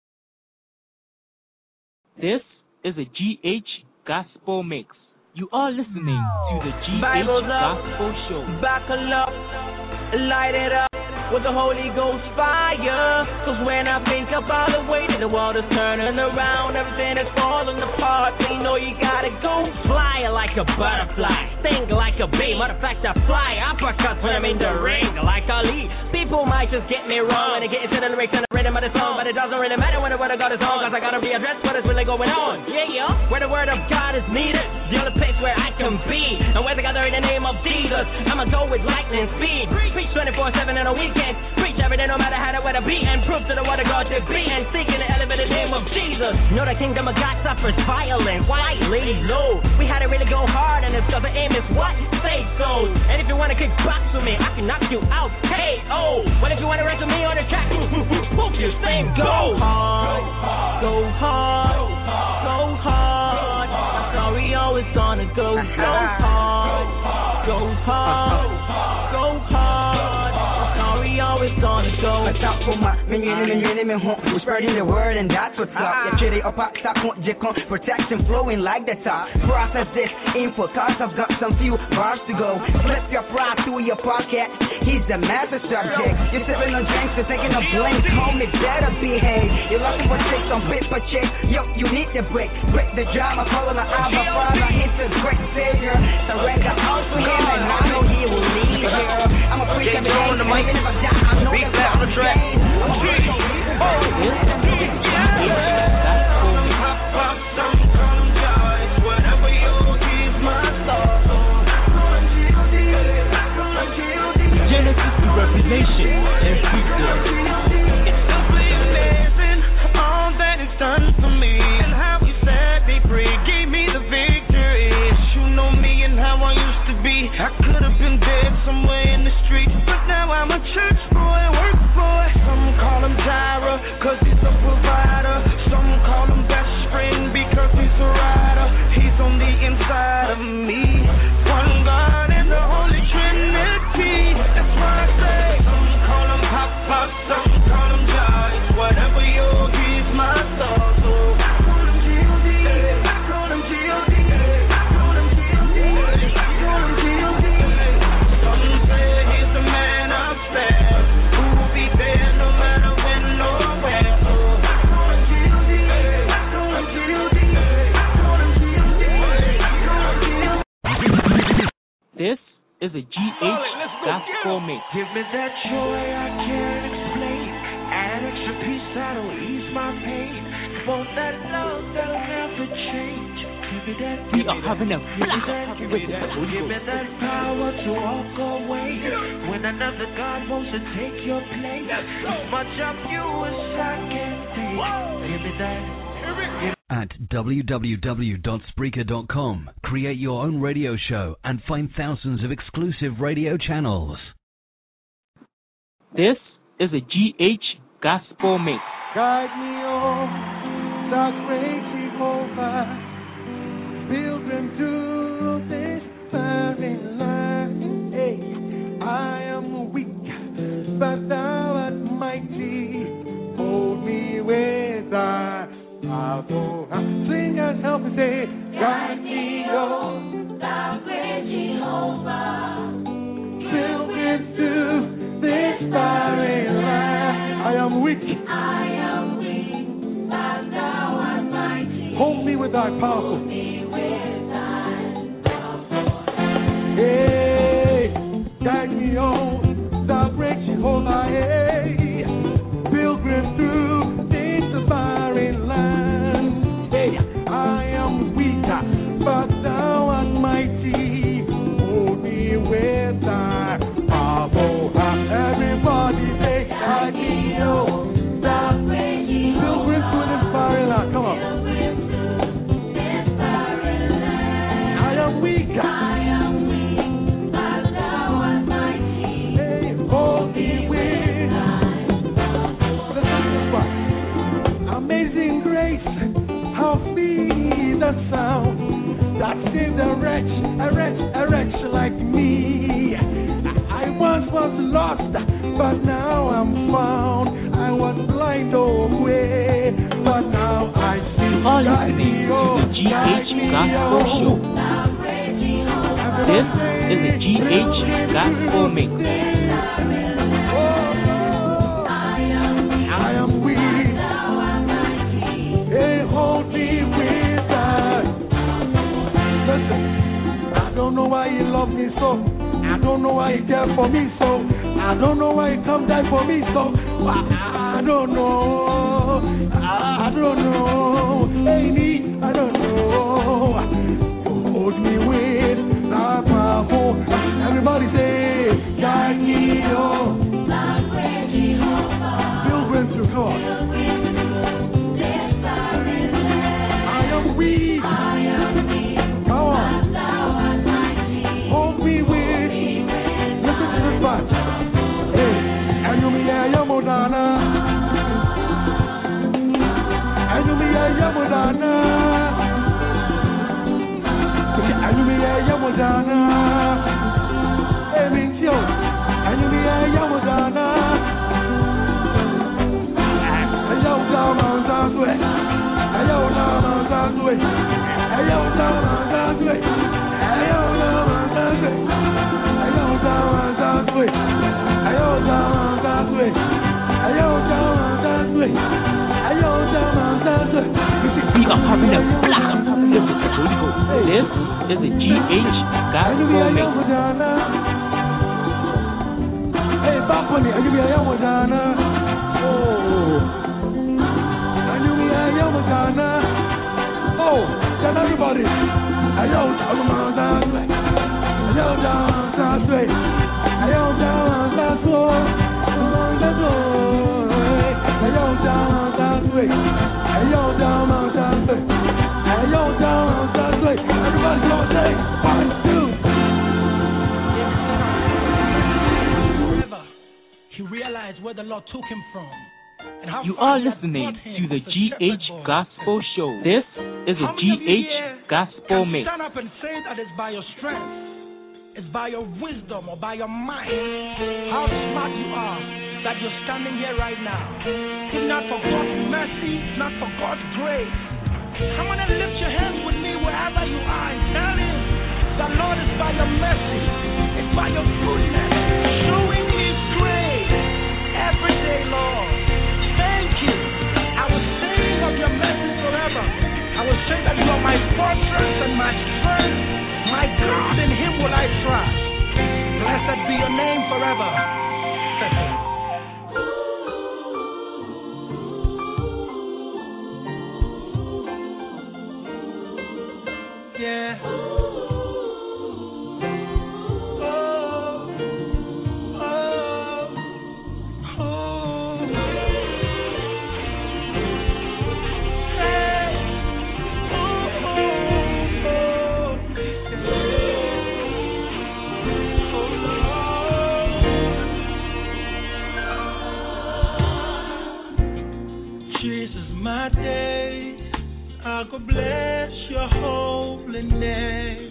This is a GH Gospel Mix. You are listening to the GH Bible Gospel Show. Buckle up, light it up with the Holy Ghost fire. Cause when I think about the way that the world is turning around, everything is falling apart, so you know you gotta go fly like a butterfly, sting like a bee. Matter of fact, I fly uppercuts when I'm in the ring like Ali. People might just get me wrong when they get into the lyrics and the rhythm of the song, but it doesn't really matter when the word of God is on, cause I gotta readdress what is really going on. Yeah, where the word of God is needed, the only place where I can be, and where together in the name of Jesus, I'ma go with lightning speed. Preach 24/7 in a weekend, preach every day no matter how the weather be, and prove to the word of God to be, and seek in the elevated name of Jesus. Know the kingdom of God suffers violence, quietly low. We had to really go hard, and it's cause the aim is what? Faith goes. And if you wanna kick box with me, I can knock you out, KO. But if you wanna wrestle me on the track, move your same. Go hard, go hard, go hard. I'm sorry, always gonna go hard, go hard, go hard. I'm sorry, always gonna go. Stop for my minute, we're spreading the word, and that's what's up. Yeah, it up, protection flowing like the top. Process this info, cause I've got some few bars to go. Slip your pride through your pocket. He's the master subject. You're sipping on drinks, you're taking a blink. Homie, better behave. You're looking for tricks on paper chicks. Yo, you need the break the drama. Follow the Abba Father. He's a great savior. Surrender all to him, and I know he will lead you. I'm a freak every day, even if I die, I know that's on the track. Genesis to Revelation and Freedom. It's simply amazing all that it's done for me, and how He set me free, gave me the victory. You know me and how I used to be. I could have been dead somewhere in the street, but now I'm a church boy, work boy. Some call him Tyra, cause he's a provider. Some call him best friend because he's a rider. He's on the inside of me. One God in the Holy Trinity. That's why I say, some call him Papa, some call him God. Whatever you, he's my soul. So I call him G.O.D. I call him G.O.D. I call him G.O.D. I call him G.O.D. Some say he's the man upstairs, who will be there no matter when, nowhere. So I call him G.O.D. I call him G.O.D. I call him G.O.D. I call him G.O.D. This is a GH Gospel Mix. Give me that joy I can't explain, an extra peace that'll ease my pain. Want that love that'll never change. Give me that. We are having a blast. Give me that power to walk away when another God wants to take your place. As much of you as I can take. Give me that. at www.spreaker.com. Create your own radio show and find thousands of exclusive radio channels. This is a GH Gospel Mix. Guide me on the great Jehovah, pilgrim to this barren land. Hey, I am weak, but thou art mighty. Hold me with thy power. Sing and help me say, guide me on the great Jehovah, pilgrim to this barren land. I am weak, but thou art mighty. Hold me with thy power. Hey, guide me on the great Jehovah. Hey, pilgrim through this barren land. Hey, I am weak, but thou art mighty. Hold me with thy power. Everybody say, guide me on the great Jehovah. Pilgrim through this barren land. Come on. I am weak. Amazing grace, how sweet the sound that saved a wretch like me. I once was lost, but now I'm found. I was blind away, but now I see. You are listening to the GH Gospel Show. This is the GH Gospel Mix. I am weak. Hey, hold me with that. Listen, I don't know why you love me so. I don't know why you care for me so. I don't know why you come die for me so. I don't know. I don't know. Hey, I don't know. You hold me with that power. Everybody say, guide me on. Pilgrim to God. Weak. Come on. Hold me with. Listen to this part. Hey, and you me a yamodana. And you me a yamodana. And you me a yamodana. Hey, Mincho. And you me a yamodana. And you down on that way. Ayo nama zazwe, ayo nama zazwe, ayo nama zazwe, ayo nama zazwe, ayo nama zazwe, ayo nama zazwe, ayo nama zazwe. We are having a blast. This is the GH Gospel Mix. Hey, Bakoni, are you here? Oh. Oh, tell everybody. Ayo, down, Zazwe. Ayo, down, Zazwe. Ayo, down, Zazwe. Ayo, down, Zazwe. Ayo, down, Zazwe. Ayo, down, Zazwe. Everybody go say 1, 2. He realized where the Lord took him from. You are listening to the GH Gospel Show. This is a GH Gospel Mix. Stand up and say that it's by your strength, it's by your wisdom or by your mind, how smart you are, that you're standing here right now. If not for God's mercy, not for God's grace. Come on and lift your hands with me wherever you are and tell him that Lord, it's by your mercy, it's by your goodness, showing his grace every day, Lord. Thank you. I will sing of your mercy forever. I will say that you are my fortress and my strength. My God, in him will I trust. Blessed be your name forever. Yeah. praise, I could bless your holy name.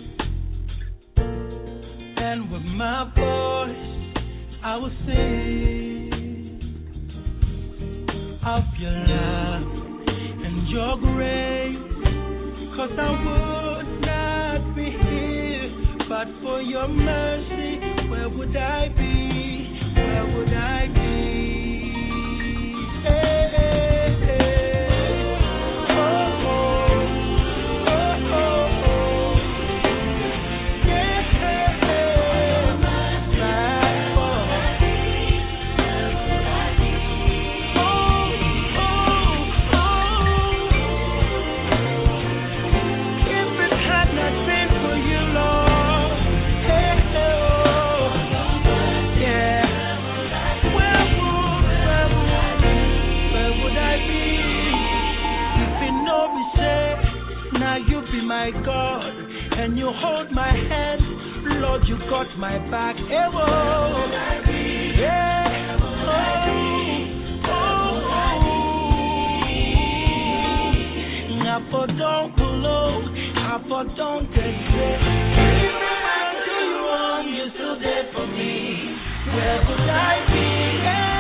And with my voice, I will sing of your love and your grace. 'Cause I would not be here, but for your mercy, where would I be? Where would I be? Hey, hey, hey. Oh, oh, oh, oh, oh. Yeah, hey, hey. If it had not been for you, Lord, hey, oh, yeah. Where would I be? If it no be said, now you be my God, and you hold my hand, Lord, you got my back. Hey, whoa. Yeah. Oh, oh, oh. I for don't pull, I for don't get sick. Even when I do you wrong, you still there for me. Where would I be?